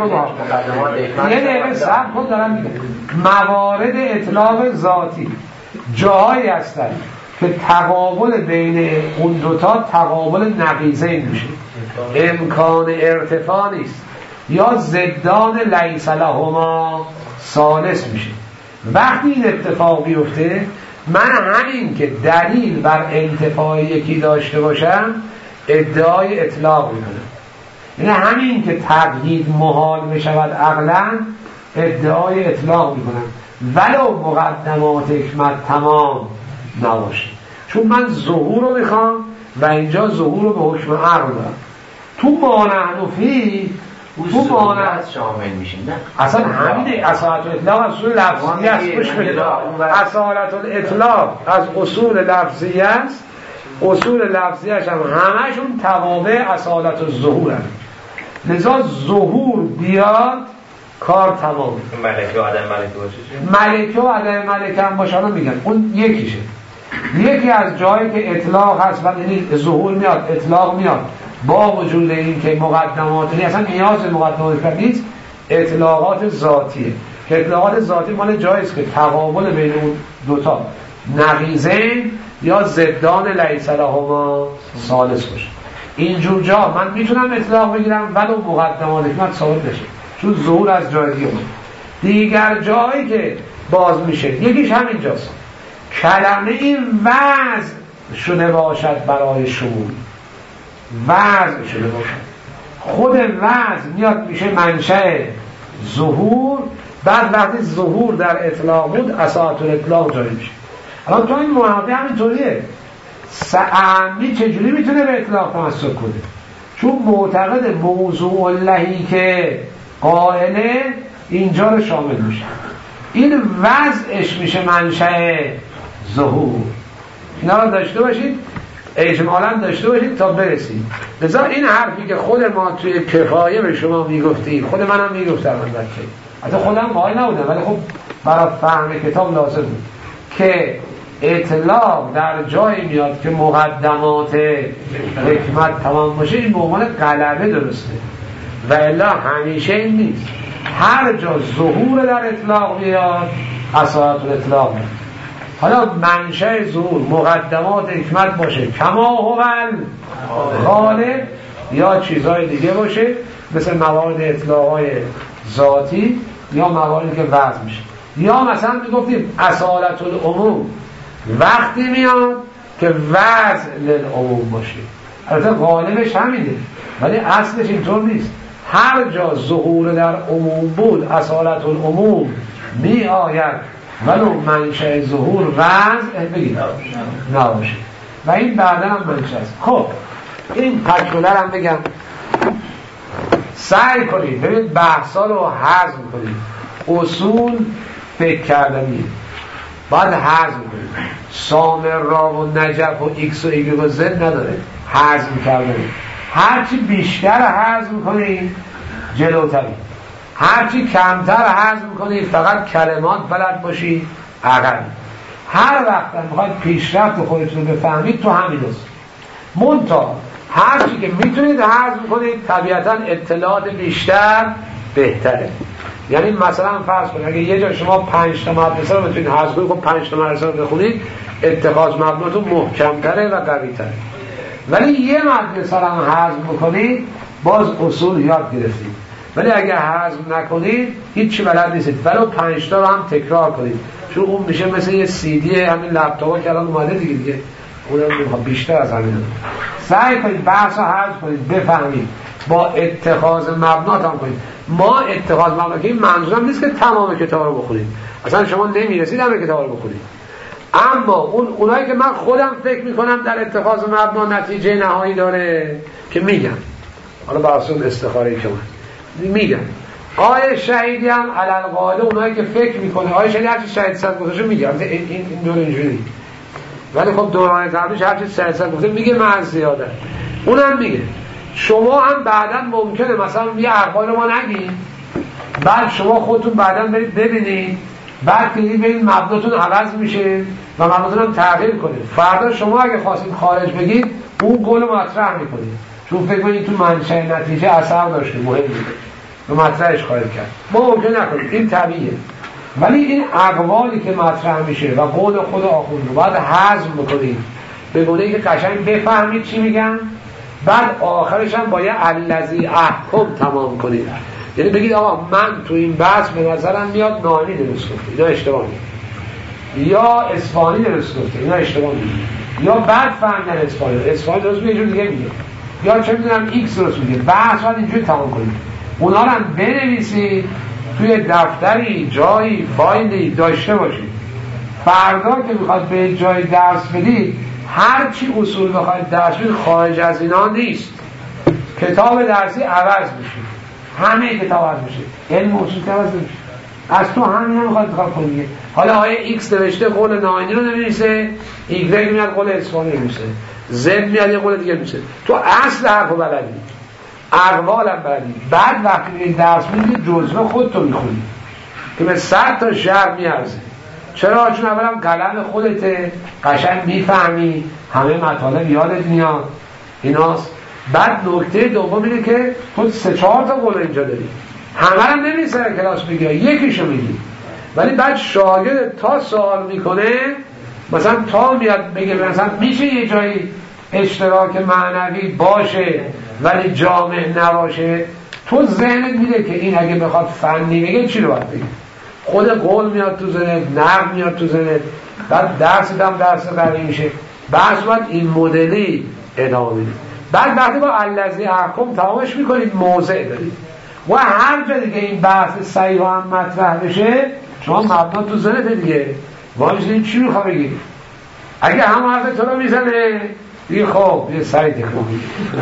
یه دقیقه صبر کن دارم میگم. موارد اطلاق ذاتی جاهایی هستن که تقابل بین اون دوتا تقابل نقیضین میشه، امکان ارتفاع نیست، یا ضدان لیس لهما ثالث میشه. وقتی این اتفاق بیفته، من همین که دلیل بر انتفاع یکی داشته باشم ادعای اطلاق میکنم. یعنی همین که تقیید محال بشود عقلا ادعای اطلاق میکنم، ولو مقدمات حکمت تمام نباشه. چون من ظهور رو میخوام و اینجا ظهور رو به حکم عقل دارم. تو مانعنفی تو مانع شامل میشین. نه اصلا همینه. اصالت الاطلاق از اصول لفظی است. گوش بدید، اصالت الاطلاق از اصول لفظی است. اصول لفظیش هم همشون توابع اصالت الظهور هست. لذا ظهور بیاد کار تمام. ملکه و عدم ملکه باشه، ملکه و عدم ملکه هم باشن میگن اون یکیشه. یکی از جایی که اطلاق هست و یعنی ظهور میاد اطلاق میاد با وجود این که مقدمات اصلا نیاز مقدمات نیست، اطلاقات ذاتیه که اطلاقات ذاتی مال جاییست که تقابل بین اون دوتا نقیضین یا ضدان لیس لهما ثالث باشه. اینجور جا من میتونم اطلاق بگیرم ولو مقدمات حکمت ثابت بشه، چون ظهور از جای دیگه بود. دیگر جایی که باز میشه یکیش همین جاست، کلمه این وضع شده باشد برای شمول، وضع شده باشد. خود وضع میاد میشه منشأ ظهور. بعد وقتی ظهور در اطلاق بود اصالت الاطلاق جاری میشه. الان تو این محاضره همینطوریه. اعمی چجوری میتونه به اطلاق تمسک کنه؟ چون معتقد موضوع اللهی که قائله اینجا رو شامل میشه. این وضعش میشه منشأ ظهور. اینا رو داشته باشید، اجمالا داشته باشید تا برسید. لذا این حرفی که خود ما توی کفایه به شما میگفتیم، خود منم میگفتم البته، حتی خودم قائل نبودم ولی خب برای فهم کتاب لازم بود که اطلاق در جایی میاد که مقدمات حکمت تمام باشه. این به عنوان غلبه درسته و الا همیشه این نیست. هر جا ظهور در اطلاق بیاد اصالت الاطلاق میاد. حالا منشأ ظهور مقدمات حکمت باشه کما هو غالب، یا چیزهای دیگه باشه مثل موارد اطلاقهای ذاتی یا مواردی که وضع میشه. یا مثلا میگفتیم اصالت العموم وقتی میاد که وضع للعموم باشه. البته غالبش همینه ولی اصلش اینطور نیست. هر جا ظهور در عموم بود اصالت العموم می آید ولو منشأ ظهور وضع بگید نباشه و این بعدا هم منشأ است. خب این تکمله هم بگم، سعی کنید ببینید بحثا رو هضم کنید. اصول فکر کردنی باید هضم کنید. سامرا و نجف و ایکس و ایگرگ و زد نداره، هضم کردنی. هرچی بیشتر هضم کنید جلوتری. هرچی کمتر هضم کنید فقط کلمات بلد باشید اقل. هر وقت میخواید پیشرفت خودتون رو بفهمید تو همین است. منتها هرچی که میتونید هضم کنید طبیعتا اطلاعات بیشتر بهتره. یعنی مثلا فرض کنید اگه یه جا شما 5 تا مدرسه رو بتونید هضم کنید، خب 5 تا مدرسه رو بخونید، اتخاذ مبناتون محکم‌تره و قوی‌تره. ولی یه مدرسه رو هم هضم بکنید باز اصول یاد گرفتید. ولی اگه هضم نکنید هیچی بلد نیستید. ولو 5 تا رو هم تکرار کنید، چون اون میشه مثل یه سی دی همین لپتاپا که الان اومده دیگه اونم میخواد بیشتر از همین. سعی کنید بحث رو هضم کنید، بفهمید، با اتخاذ مبنا هم کنید. ما اتخاذ مبنا که این منظورم نیست که تمام کتاب رو بخونید، اصلا شما نمیرسید همه کتاب رو بخونید، اما اونایی که من خودم فکر میکنم در اتخاذ مبنا نتیجه نهایی داره که میگم، حالا بر اساس استخاره که من میگم آیه شهیدی هم علل قاعده اونایی که فکر میکنه آیه شهیدی هرچی شهید صد گفتهشو میگم، این دور اینجوری، ولی خب دوران قبلش هرچی شهید صد گفته میگه من زیاده، اونم میگه. شما هم بعدا ممکنه مثلا یه اقوال ما نگید، بعد شما خودتون بعدا برید ببینید، بعد که ببینید مبناتون عوض میشه و مبناتون هم تغییر کنه. فردا شما اگه خواستید خارج بگید اون قول مطرح میکنید، چون فکر کنید تو منشأ نتیجه اثر داشته، مهم نیست و مطرحش خواهید کرد. ما ممکن نکنید، این طبیعیه. ولی این اقوالی که مطرح میشه و قول خود آخوند رو باید هضم بکنید به گونه که قشنگ بفهمید چی میگن، بعد آخرش هم باید الذی احکم تمام کنید. یعنی بگید آقا من تو این بحث به نظرم میاد ناینی درست گفته، اینا اشتباه میگه، یا اصفهانی درست گفته، اینا اشتباه میگه، یا بعد فهمیدن اصفهانی درست میگه، یه جور دیگه میگه، یا چه میدونم ایکس درست میگه. بحث باید اینجوری تمام کنید، اونا رو هم بنویسید توی دفتری، جایی، فایلی داشته باشید. فردا که میخواد به جای درس بدید، هر چی اصول بخواید درس بدید خارج از اینا نیست. کتاب درسی عوض میشه، همه کتاب عوض میشه، علم اصول عوض میشه، از تو همین هم میخواد انتخاب کنید. حالا آیه ایکس نوشته قول ناینی رو نمی‌نویسه، ایگرگ میاد قول اصفهانی نمی‌نویسه، زد میاد یه قول دیگه میشه. تو اصل حرفو بلدی، اقوالم بلدی. بعد وقتی میرید درس میدید جزوه خودتو میخونی که به 100 تا شعر میارزه. چرا؟ چون اولا قلم خودته، قشنگ میفهمی، همه مطالب یادت میاد، ایناست. بعد نکته دوم اینه که تو 3-4 تا قول اینجا داری، همه هم نمی‌سه کلاس بگی، یکیشو میگی. ولی بعد شاگرد تا سوال میکنه، مثلا تا میاد بگه مثلا میشه یه جایی اشتراک معنوی باشه ولی جامع نباشه، تو ذهنت میده که این اگه بخواد فنی بگه چی رو باید بگه. خود قول میاد تو ذهنت، نقد میاد تو ذهنت، بعد درست هم درس قوی میشه. بحث باید این مدلی ادامه بدید. بعد وقتی با الذی احکم تمامش میکنید موضع دارید و هر جا دیگه این بحث صحیح هم مطرح بشه شما مبنا تو ذهنت دیگه واجد چی میخواد بگید. اگه هم حرف تو رو میزنه دیگه خب یه سری تکون،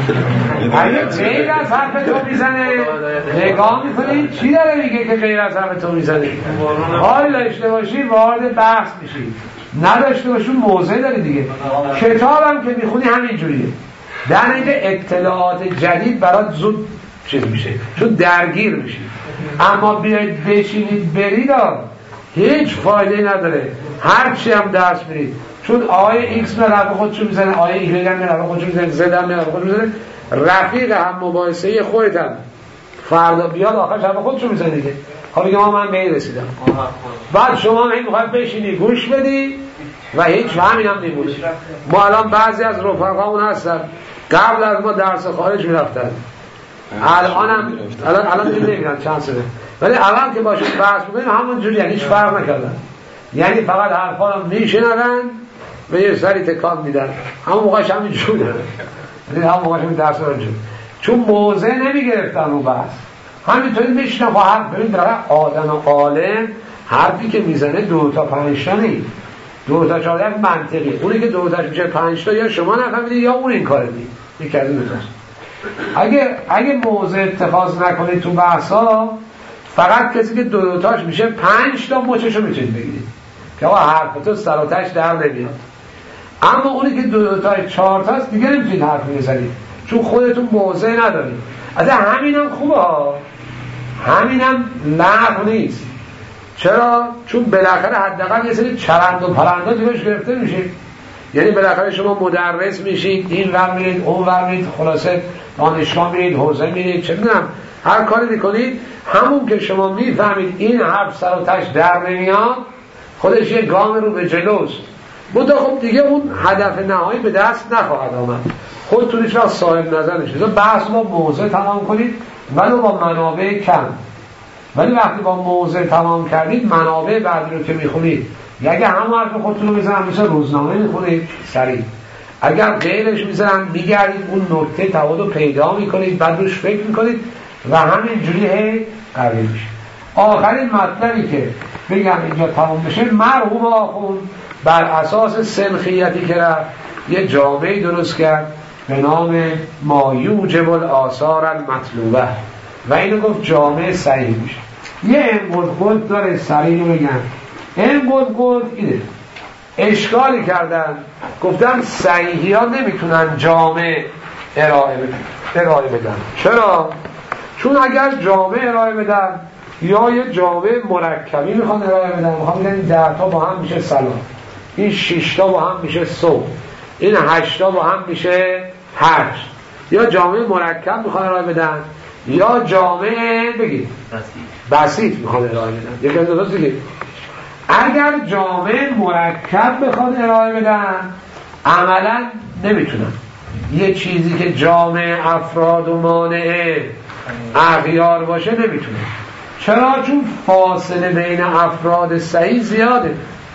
اگه غیر از حرف تو میزنه نگاه میکنید چی داره میگه که غیر از حرف تو میزنه. حال داشته باشی وارد بحث میشی، نداشته باشی موضع داری دیگه. کتابم که میخونی همین جوریه، در اینکه اطلاعات جدید برات زود چیز میشه چون درگیر میشی. اما بیاید بشینید برید هیچ فایده نداره، هرچی هم درس برید، چون آیه ایکس میاد خودشو میزنه، آیه ایگرگ هم میاد خودشو میزنه، زد هم میاد خودشو میزنه، رفیق هم مباحثه خودت هم فردا بیاد آخرش هم خودشو میزنه دیگه. حالا که من به این رسیدم، بعد شما هم میخواید بشینی گوش بدی و هیچ همین هم نمونه. ما الان بعضی از رفقامون هستن قبل از ما درس خارج میرفتن، الان نمیرن چند سنه، ولی الان که باشون بحث بکنیم همون جوری، یعنی هیچ فرق نکردن، یعنی فقط حرفا رو میشنون و یه سری تکان میدن. همون موقعش همین جوره، یعنی همون موقعش همین درس رو چون موضع نمیگرفتن رو بحث، همینطوری میشنن با حرف. ببین داره آدم عالم حرفی که میزنه 2 تا 5 تا نیست، 2 تا 4 تا منطقی. اونی که 2 تا میشه 5 تا یا شما نفهمیدید یا اون این کار دید. یکی از این دوتاست. اگه موضع اتخاذ نکنید تو بحثا، فقط کسی که 2 تاش میشه 5 تا مچشو میتونید بگیرید که آقا حرف تو سر و تهش در نمیاد. اما اونی که 2 تاش 4 تاست دیگه نمیتونید حرف بزنید چون خودتون موضع ندارید. از همینم خوبه ها، همینم لغو نیست. چرا؟ چون بالاخره حداقل یه سری چرند و پرندا جلوش گرفته میشه. یعنی بالاخره شما مدرس میشید، این ور میرید اون ور میرید، خلاصه دانشگاه میرید، حوزه میرید، چه میدونم هر کاری میکنید، همون که شما میفهمید این حرف سر و تش در نمیاد خودش یه گام رو به جلوست. بودا خب دیگه اون هدف نهایی به دست نخواهد آمد. خودتونش را صاحب نظر نشید. بحث با موضوع تمام کنید ولو با منابع کم. ولی وقتی با موضوع تمام کردید منابع بعدی رو که میخونید اگر همون حرف خودتون رو میزنن مثل روزنامه میخونید سریع، اگر غیرش میزنن میگردید اون نکته تفاوت رو پیدا میکنید، بعد روش فکر میکنید و همینجوری قوی میشه. آخرین مطلبی که بگم اینجا تمام بشه، مرحوم آخوند بر اساس سنخیتی که رفت یه جامعه درست کرد به نام ما یوجب الآثار المطلوبه و اینو گفت جامعه صحیح میشه. یه انقدقود داره سریع رو بگم. انقدقود اینه اشکالی کردن، گفتن صحیحی ها نمیتونن جامعه ارائه بدن. چرا؟ چون اگر جامعه ارائه بدن یا یه جامعه مرکبی میخوان ارائه بدن، میخوان بگن این 10 تا با هم میشه سلام، این 6 تا با هم میشه صبح، این 8 تا با هم میشه حج، یا جامعه مرکب میخوان ارائه بدن یا جامعه بگید بسیط میخوان ارائه بدن. یکی از دوست دیگه اگر جامعه مرکب بخوان ارائه بدن عملا نمیتونن. یه چیزی که جامعه افراد و مانع اغیار باشه نمیتونه. چرا؟ چون فاصله بین افراد صحیح زیاده.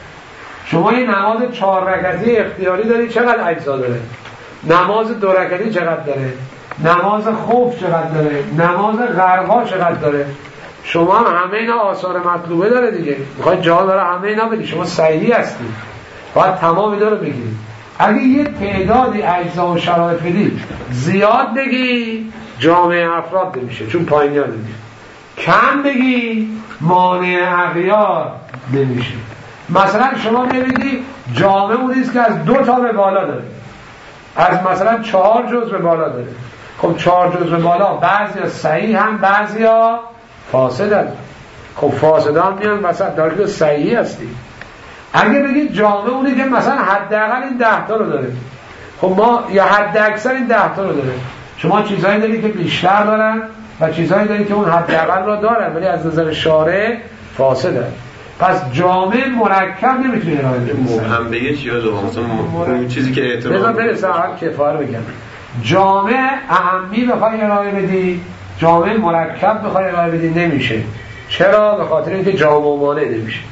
شما یه نماز 4 رکعتی اختیاری داری، چقدر اجزا داره؟ نماز 2 رکعتی چقدر داره؟ نماز خوف چقدر داره؟ نماز غرقا چقدر داره؟ شما همه اینا آثار مطلوبه داره دیگه. میخواید جا داره همه اینا بدی، شما صحیحی هستی، باید تمام اینا رو بگیرید. اگه یه تعدادی اجزا و شرایط بدید زیاد بگی جامعه افراد نمیشه چون پایینی ها نمیشه، کم بگی مانع اغیار نمیشه. مثلا شما میبینید جامعه اونیست که از 2 تا به بالا داره، از مثلا 4 جزء به بالا داره. خب 4 جزء به بالا بعضی ها صحیح هم بعضی ها فاسد هم. خب فاسد هم میان مثلا داری که صحیحی هستی. اگه بگید جامعه اونی که مثلا حداقل این 10 تا رو داره، خب ما یا حد اکثر این 10 تا رو داره. شما چیزایی دارید که بیشتر دارن و چیزایی دارید که اون حداقل رو دارن ولی از نظر شارع فاسدن. پس جامعه مرکب نمیتونه ارائه بده. مبهم بگه چی یا مثلا چیزی که اعتراض برسه هر کفاره بگم. جامعه اهمی بخوای ارائه بدی، جامعه مرکب بخوای ارائه بدی نمیشه. چرا؟ به خاطر اینکه جامعه مانع نمیشه.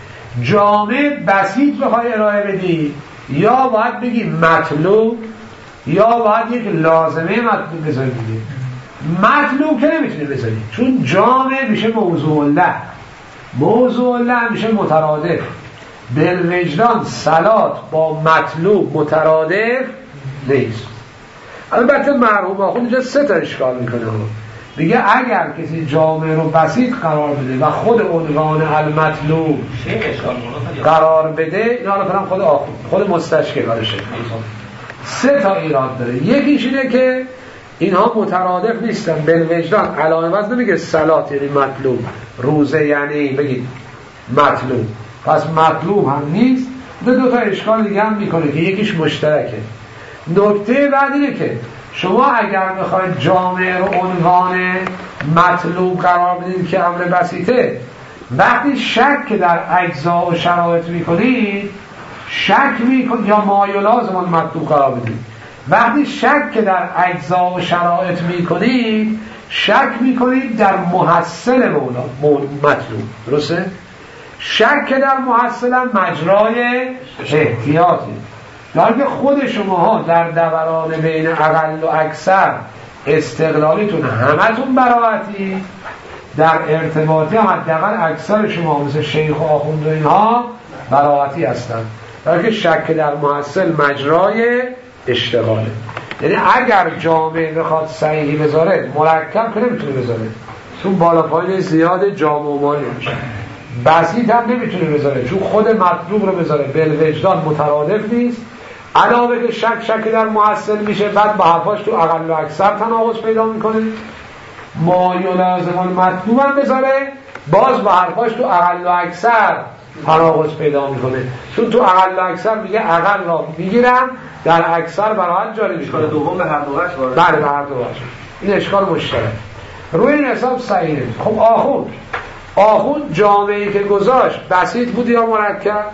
جامعه بسیط بخوای ارائه بدی یا باید بگی مطلوب یا باید یک لازمه مطلوب بذاری دیگه. مطلوب که نمیتونی بذاری چون جامعه میشه موضوع له، موضوع له میشه مترادف. بالوجدان صلات با مطلوب مترادف نیست. البته مرحوم آخوند اینجا 3 تا اشکال میکنه. میگه اگر کسی جامعه رو بسیط قرار بده و خود عنوان المطلوب قرار بده، نه حالا خود مستشکل برشه 3 تا ایراد داره. یکیش اینه که اینها مترادف نیستن. بالوجدان علامه وزن نمیگه صلات یعنی مطلوب، روزه یعنی بگید مطلوب، پس مطلوب هم نیست. 2 تا اشکال دیگه هم میکنه که یکیش مشترکه. نکته بعد اینه که شما اگر بخواید جامعه رو عنوان مطلوب قرار بدید که امر بسیطه، وقتی شک در اجزا و شرایط میکنید شک میکنید یا ما لازم مطلوب قرار بدید. وقتی شک در اجزا و شرایط میکنید شک میکنید در محصل مطلوب. درسته؟ شک در محصل مجرای احتیاطی. در که خود شماها در دوران بین اقل و اکثر استقلالیتون همتون براعتی، در ارتباطی هم حداقل اکثر شما مثل شیخ و آخوند و اینها براعتی هستن. در که شک در محصل مجرای اشتغاله. یعنی اگر جامعه بخواد صحیحی بذاره مرکب که نمیتونه بذاره چون بالا پایین زیاد جامعه مانی میشه. بسیط هم نمیتونه بذاره چون خود مطلوب رو بذاره بالوجدان مترادف نیست. علاوه که شک در محصل میشه، بعد با حرفاش تو اقل و اکثر تناقض پیدا میکنه. ما یلازم المطلوب هم بذاره، باز با حرفاش تو اقل و اکثر تناقض پیدا میکنه، چون تو اقل و اکثر میگه اقل را میگیرم، در اکثر براحت جاری میکنه. اشکال دوم به هر دو وجه وارد. بله به هر دو وجه. این اشکال مشترک. روی این حساب صحیحه. خب آخوند جامعه‌ای که گذاشت بسیط بود یا مرکب؟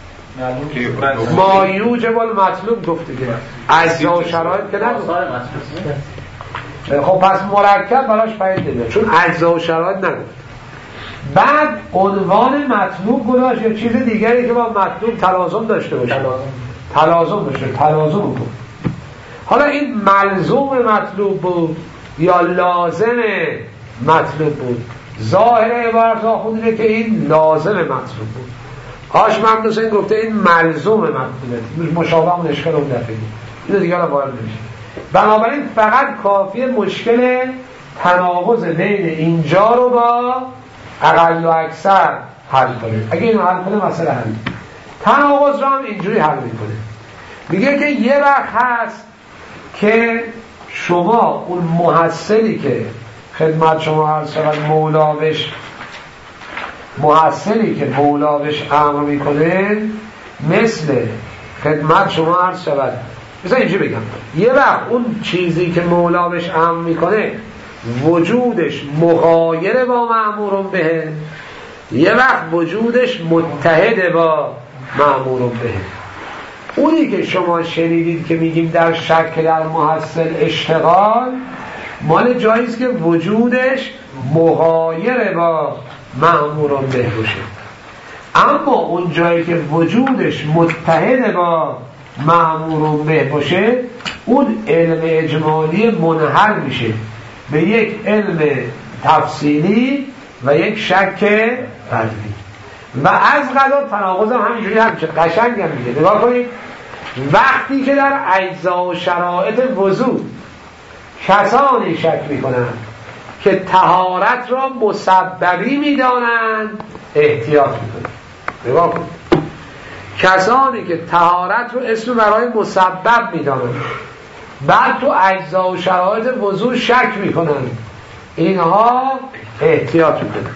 ما یوجب المطلوب گفته که اجزا و شرایط که نگفت. خب پس مرکب براش فایده نمیده چون اجزا و شرایط نگفت. بعد عنوان مطلوب گذاشت یا چیز دیگری که با مطلوب تلازم داشته باشه. تلازم بود. حالا این ملزوم مطلوب بود یا لازم مطلوب بود؟ ظاهر عبارت آخوند اینه که این لازم مطلوب بود. آش محمد حسین گفته این ملزوم مطلوبه، مشابه اون اشکال اون دفعه اینو دیگه الان وارد نمیشه. بنابراین فقط کافیه مشکل تناقض بین اینجا رو با اقل و اکثر حل کنه. اگه اینو حل کنه مسئله حل. تناقض رو هم اینجوری حل میکنه، میگه که یه وقت هست که شما اون محصلی که خدمت شما عرض شود محصلی که مولا بهش امر میکنه، مثل خدمت شما عرض شود مثلا اینجوری بگم، یه وقت اون چیزی که مولا بهش امر میکنه وجودش مغایر با مأمور به، یه وقت وجودش متحد با مأمور به. اونی که شما شنیدید که میگیم در شک در محصل اشتغال، مال جاییست که وجودش مغایر با مأمور به باشه. اما اون جایی که وجودش متحد با مأمور به باشه، اون علم اجمالی منحل میشه به یک علم تفصیلی و یک شک قلبی. و از قضا تناقض هم همینجوری همچه قشنگ هم میگه. نگاه کنید، وقتی که در اجزا و شرایط وضو کسانی شک میکنند که طهارت را مسببی میدانند، احتیاط میکنند. نگاه کنید، کسانی که طهارت رو اسم برای مسبب میدانند، بعد تو اجزا و شرایط وضو شک میکنند، اینها احتیاط میکنند.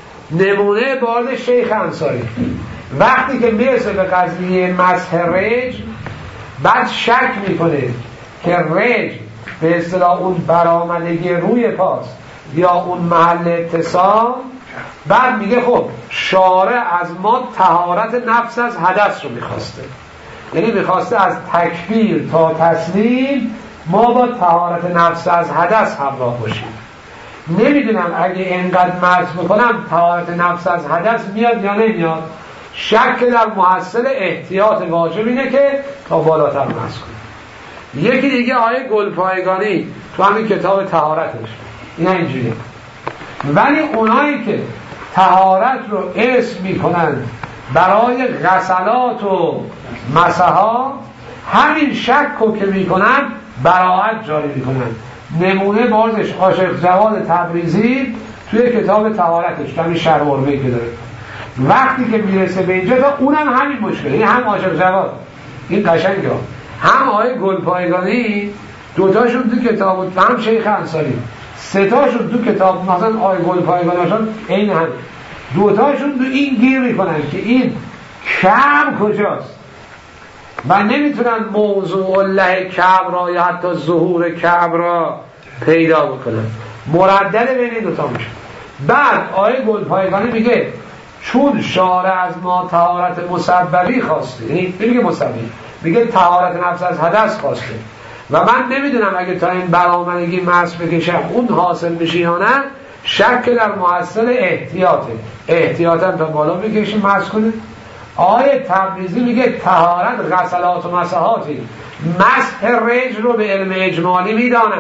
نمونه بارد شیخ انصاری وقتی که میرسه به قضیه مسح رج، بعد شک میکنه که رج به اصطلاح اون برآمدگی روی پاست یا اون محل اتصال، بعد میگه خب شارع از ما طهارت نفس از حدث رو میخواسته، یعنی میخواسته از تکبیر تا تسلیم ما با طهارت نفس از حدث همراه باشیم. نمیدونم اگه اینقدر مرز بکنم طهارت نفس از حدث میاد یا نمیاد. شک در محصل احتیاط واجب اینه که تا بالاتر مرز کنه. یکی دیگه آیه گلپایگانی تو همین کتاب طهارتش اینا اینجوریه، ولی اونایی که طهارت رو اسم میکنن برای غسلات و مسحات، همین شک رو که میکنن براحت جاری میکنن. نمونه بازش عاشق جواد تبریزی توی کتاب طهارتش، همین شرح عربی که داره، وقتی که میرسه به اینجا تا اونم همین مشکله، این هم عاشق جواد این قشنگه، هم آقای گلپایگانی دوتاشون تو کتاب و هم شیخ انصاری، سه‌تاشون تو کتاب مثلا آقای گلپایگانیشون این هم دوتاشون تو این گیر میکنن که این کعب کجاست و نمیتونن موضوع الله کعب را یا حتی ظهور کعب را پیدا بکنن. مردد بین این دوتا میشه. بعد آیه گلپایگانی میگه چون شارع از ما طهارت مسببی خواسته، یعنی میگه مسببی، میگه طهارت نفس از حدث خواسته و من نمیدونم اگه تا این برآمدگی مس بکشم اون حاصل میشه یا نه. شک در محصل احتیاطا تا بالا میکشیم مس کنه. آیه تبریزی میگه طهارت غسلات و مسحاتی، مسح رجل رو به علم اجمالی میدانم،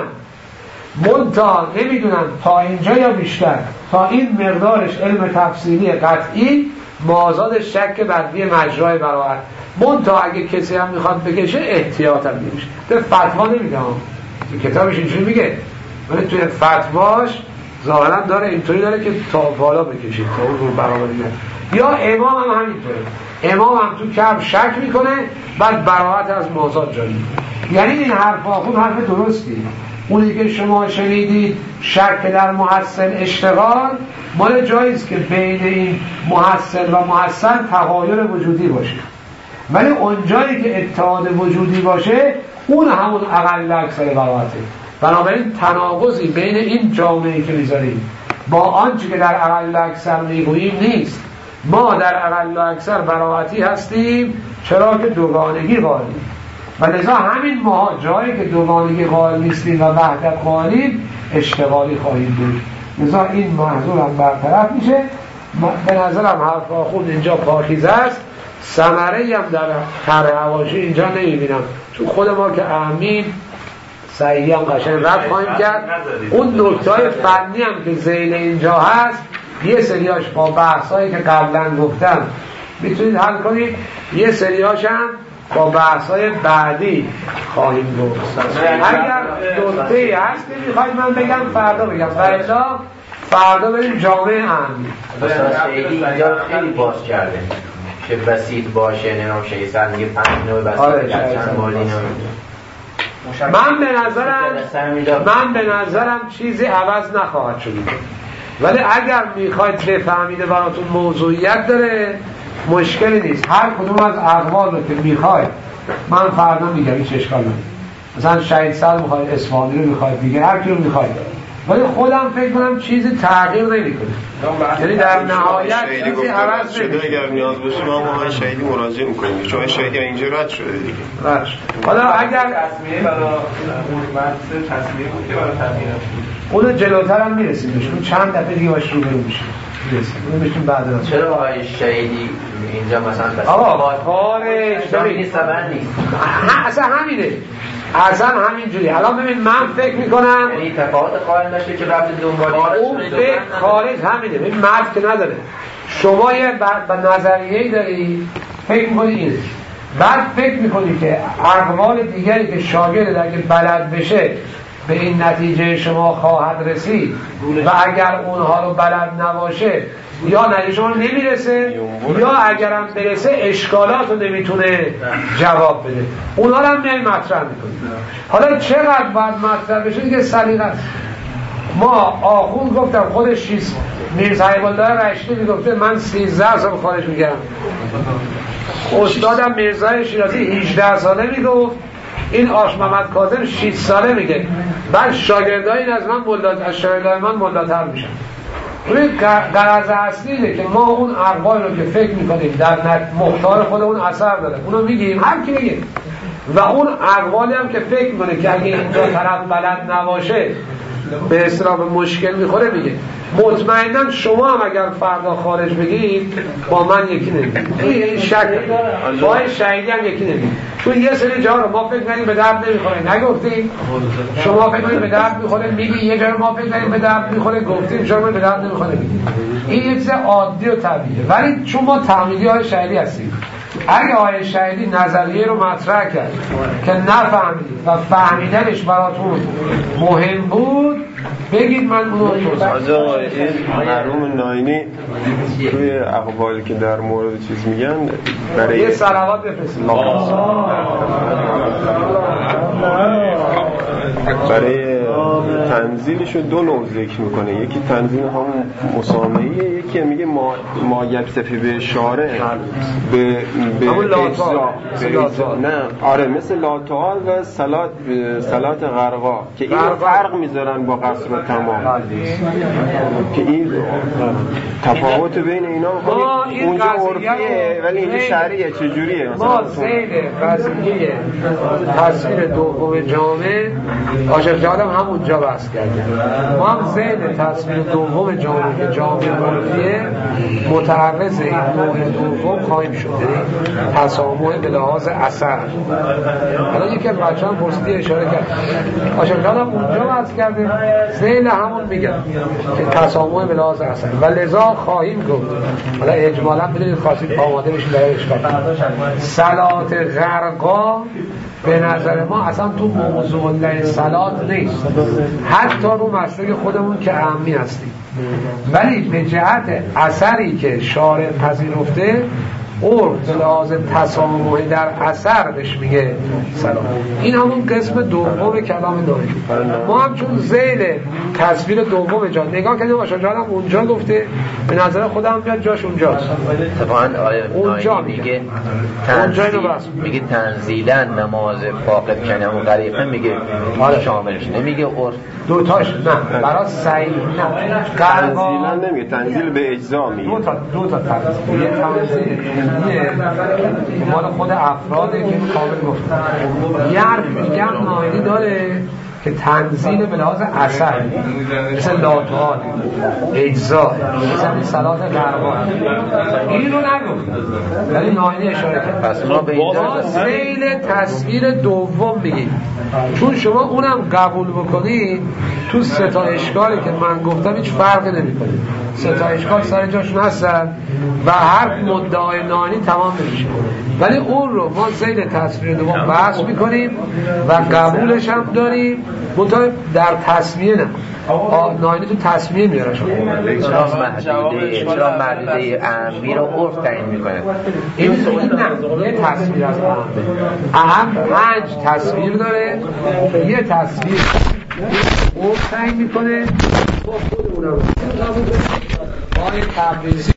منتها نمیدونم تا اینجا یا بیشتر، تا این مقدارش علم تفصیلی قطعی مازاد شک بدوی مجرای براحت، منتها اگه کسی هم میخواد بکشه احتیاطا میشه. به فتوا نمیدم، کتابش اینجوری میگه، ولی توی فتواش ظاهرا داره اینطوری داره که تا بالا بکشید تا اون رو برآمدگی. یا امام هم همینطوره، امام هم تو کعب شک میکنه بعد براحت از مازاد جاری میکنه. یعنی این حرف آخون حرف درستی، اونی که شما شنیدید شک در محسن اشتغال، مال جاییست که بین این محسن و محسن تغایر وجودی باشه، ولی اون جایی که اتحاد وجودی باشه اون همون اقل اکثر براعته. بنابراین تناقضی بین این جامعه‌ای که میذاریم با آنچه که در اقل اکثر میگوییم نیست. ما در اقل اکثر براعتی هستیم چرا که دوگانگی قائلیم، و لذا همین ما جایی که دوگانگی قائل نیستیم و وحدت قائلیم اشتغالی خواهیم بود. لذا این محضور هم برطرف میشه. به نظرم حرف آخوند اینجا پاکیزه است. ثمره‌ای هم در طرح حواشی اینجا نمیبینم، چون خود ما که امین صحیحی هم قشنگ رد خواهیم کرد. اون نکته‌های فنی هم که ذیل اینجا هست یه سریاش با بحثایی که قبلا گفتم میتونید حل کنید، یه سریاش هم با بحثای بعدی خواهیم گفت. اگر نکته‌ای هست میخواید من بگم فردا بگم، برایدا فردا بریم جامعه امین. اینجا خیلی باز کرده چه بسیط باشه، نمیدونم شیطان میگه 5 نوع بسیط چند مالی من به نظرم چیزی عوض نخواهد شد، ولی اگر میخواید بفهمید براتون موضوعیت داره مشکلی نیست. هر کدوم از اقوال رو که میخواید من فردا میگم، هیچ اشکال نداره. مثلا شهید سال میخواید، اصفهانی رو میخواید دیگه، هر کی رو میخواید، ولی خودم فکر کنم چیزی تغییر نمیکنه. یعنی در نهایت چیزی عوض نمیشه. اگر نیاز باشه ما آقای شهیدی مراجعه میکنیم، چون شهیدی اینجا رد شده دیگه. حالا اگر تصمیه برای حکومت تصمیه بود که برای تغییر اونو جلوتر هم میرسیم، چون چند دفعه دیگه باش روبرو میشیم. اونو بشیم بعد از. چرا آقای شهیدی اینجا مثلا بس آقا خارج نیست خبر نیست، اصلا همینه، اصلا همینجوری. الان ببین من فکر میکنم یعنی تفاوت قائل نشه که رفت دنبال اون فکر خارج همینه. ببین مرد که نداره، شما یه نظریه‌ای داری فکر میکنی اینه، بعد فکر میکنی که اقوال دیگری که شاگرد اگه بلد بشه به این نتیجه شما خواهد رسید و اگر اونها رو بلد نباشه یا نتیجه شما نمیرسه، یا اگرم برسه اشکالات رو نمیتونه جواب بده، اونها رو هم میای مطرح میکنید. حالا چقدر باید مطرح بشه دیگه سلیقه است. ما آخوند گفتم خودش میرزا حبیب‌الله رشتی میگفته من 13 سال خارج میگم، استادم میرزا شیرازی 18 ساله میگفت، این آش محمد کاظم 6 ساله میگه، بعد شاگردای این از شاگردای من ملاتر میشن. روی غرض اصلی اینه که ما اون اقوال رو که فکر میکنیم در مختار خودمون اثر داره اونو میگیم، هر کی میگه، و اون اقوالی هم که فکر میکنه که اگه اینجا طرف بلد نباشه به اصطلاح مشکل میخوره میگه. مطمئناً شما هم اگر فردا خارج بگید با من یکی نمید، این شک با شهیدی هم یکی نمید، چون یه سری جا رو ما فکر کنیم به درد نمیخوره نگفتیم، شما فکر کنیم به درد میخوره میگی، یه جا رو ما فکر کنیم به درد میخوره گفتیم، شما به درد نمیخوره میگید. این یه چیز عادی و طبیعیه، ولی چون ما تعمیدی های شهیدی هستیم، اگه آقای شهیدی نظریه رو مطرح کرد که نفهمید و فهمیدنش براتون مهم بود بگید من اونو توضیح. آقای مرحوم ناینی توی اقوالی که در مورد چیز میگن برای یه صلوات بفرستید برای تنزیلشو دو نوع ذکر میکنه، یکی تنزیل همون مسامعیه، یکی میگه ما یکتفی به اشاره به اجزا، نه آره مثل لاتوال و صلات غرقا که این فرق میذارن با قصر و تمام، که این تفاوت بین اینا اونجا عرفیه ولی اینجا شرعیه. چجوریه؟ ما زید قضیه تصویر دوم جامعه عاشق جادم همونجا بحث کردیم، ما هم زید تصویر دوم جامعه که جامعه عرفیه متعرض این نوع دوم خواهیم شد، یعنی تسامح به لحاظ اثر. حالا یکی از بچه‌ها پرسیدی اشاره کرد عاشق جادم اونجا بحث کردیم، زید همون میگم که تسامح به لحاظ اثر و لذا خواهیم گفت. حالا اجمالا بدونید خواستید آماده بشید برای اشکال. صلات غرقا به نظر ما اصلا تو موضوع الله صلات نیست، حتی رو مسئله خودمون که اهمی هستیم، ولی به جهت اثری که شارع پذیرفته عرف به لحاظ تسامحی در اثر بهش میگه سلام. این همون قسم دوم کلام ناینی. ما هم چون ذیل تصویر دوم جا نگاه کردیم باشه جانم اونجا گفته به نظر خودم میاد جاش اونجاست. اتفاقا آیه میگه تنزیلا نماز فاقد کنه اون غریقه میگه شاملش نمیگه عرف دوتاش نه برای صحیح نه تنزیلا نمیگه تنزیل به اجزا میگه دو تا تنزیل یه تنزیل علمیه مال خود افراده که کامل گفتن یه حرف دیگه هم ناینی داره که تنزیل به لحاظ اثر مثل لاتوال اجزا مثل صلات غربان این رو نگفت ولی ناینی اشاره کرد. پس ما به اینجا سیل تصویر دوم میگیم چون شما اونم قبول بکنید تو سه تا اشکالی که من گفتم هیچ فرقی نمیکنه. سه تا اشکال سر جاشون هستن و هر مدعای ناینی تمام نمیشه ولی اون رو ما سیل تصویر دوم بحث میکنیم و قبولش هم داریم منطقه در تصمیه نه ناینی تو تصمیه میاره شما چرا محدوده اهمی رو عرف تعیین میکنه این نه یه تصویر از اهم 5 تصویر داره یه تصویر عرف تعیین میکنه با خود اونم آیه تبریزی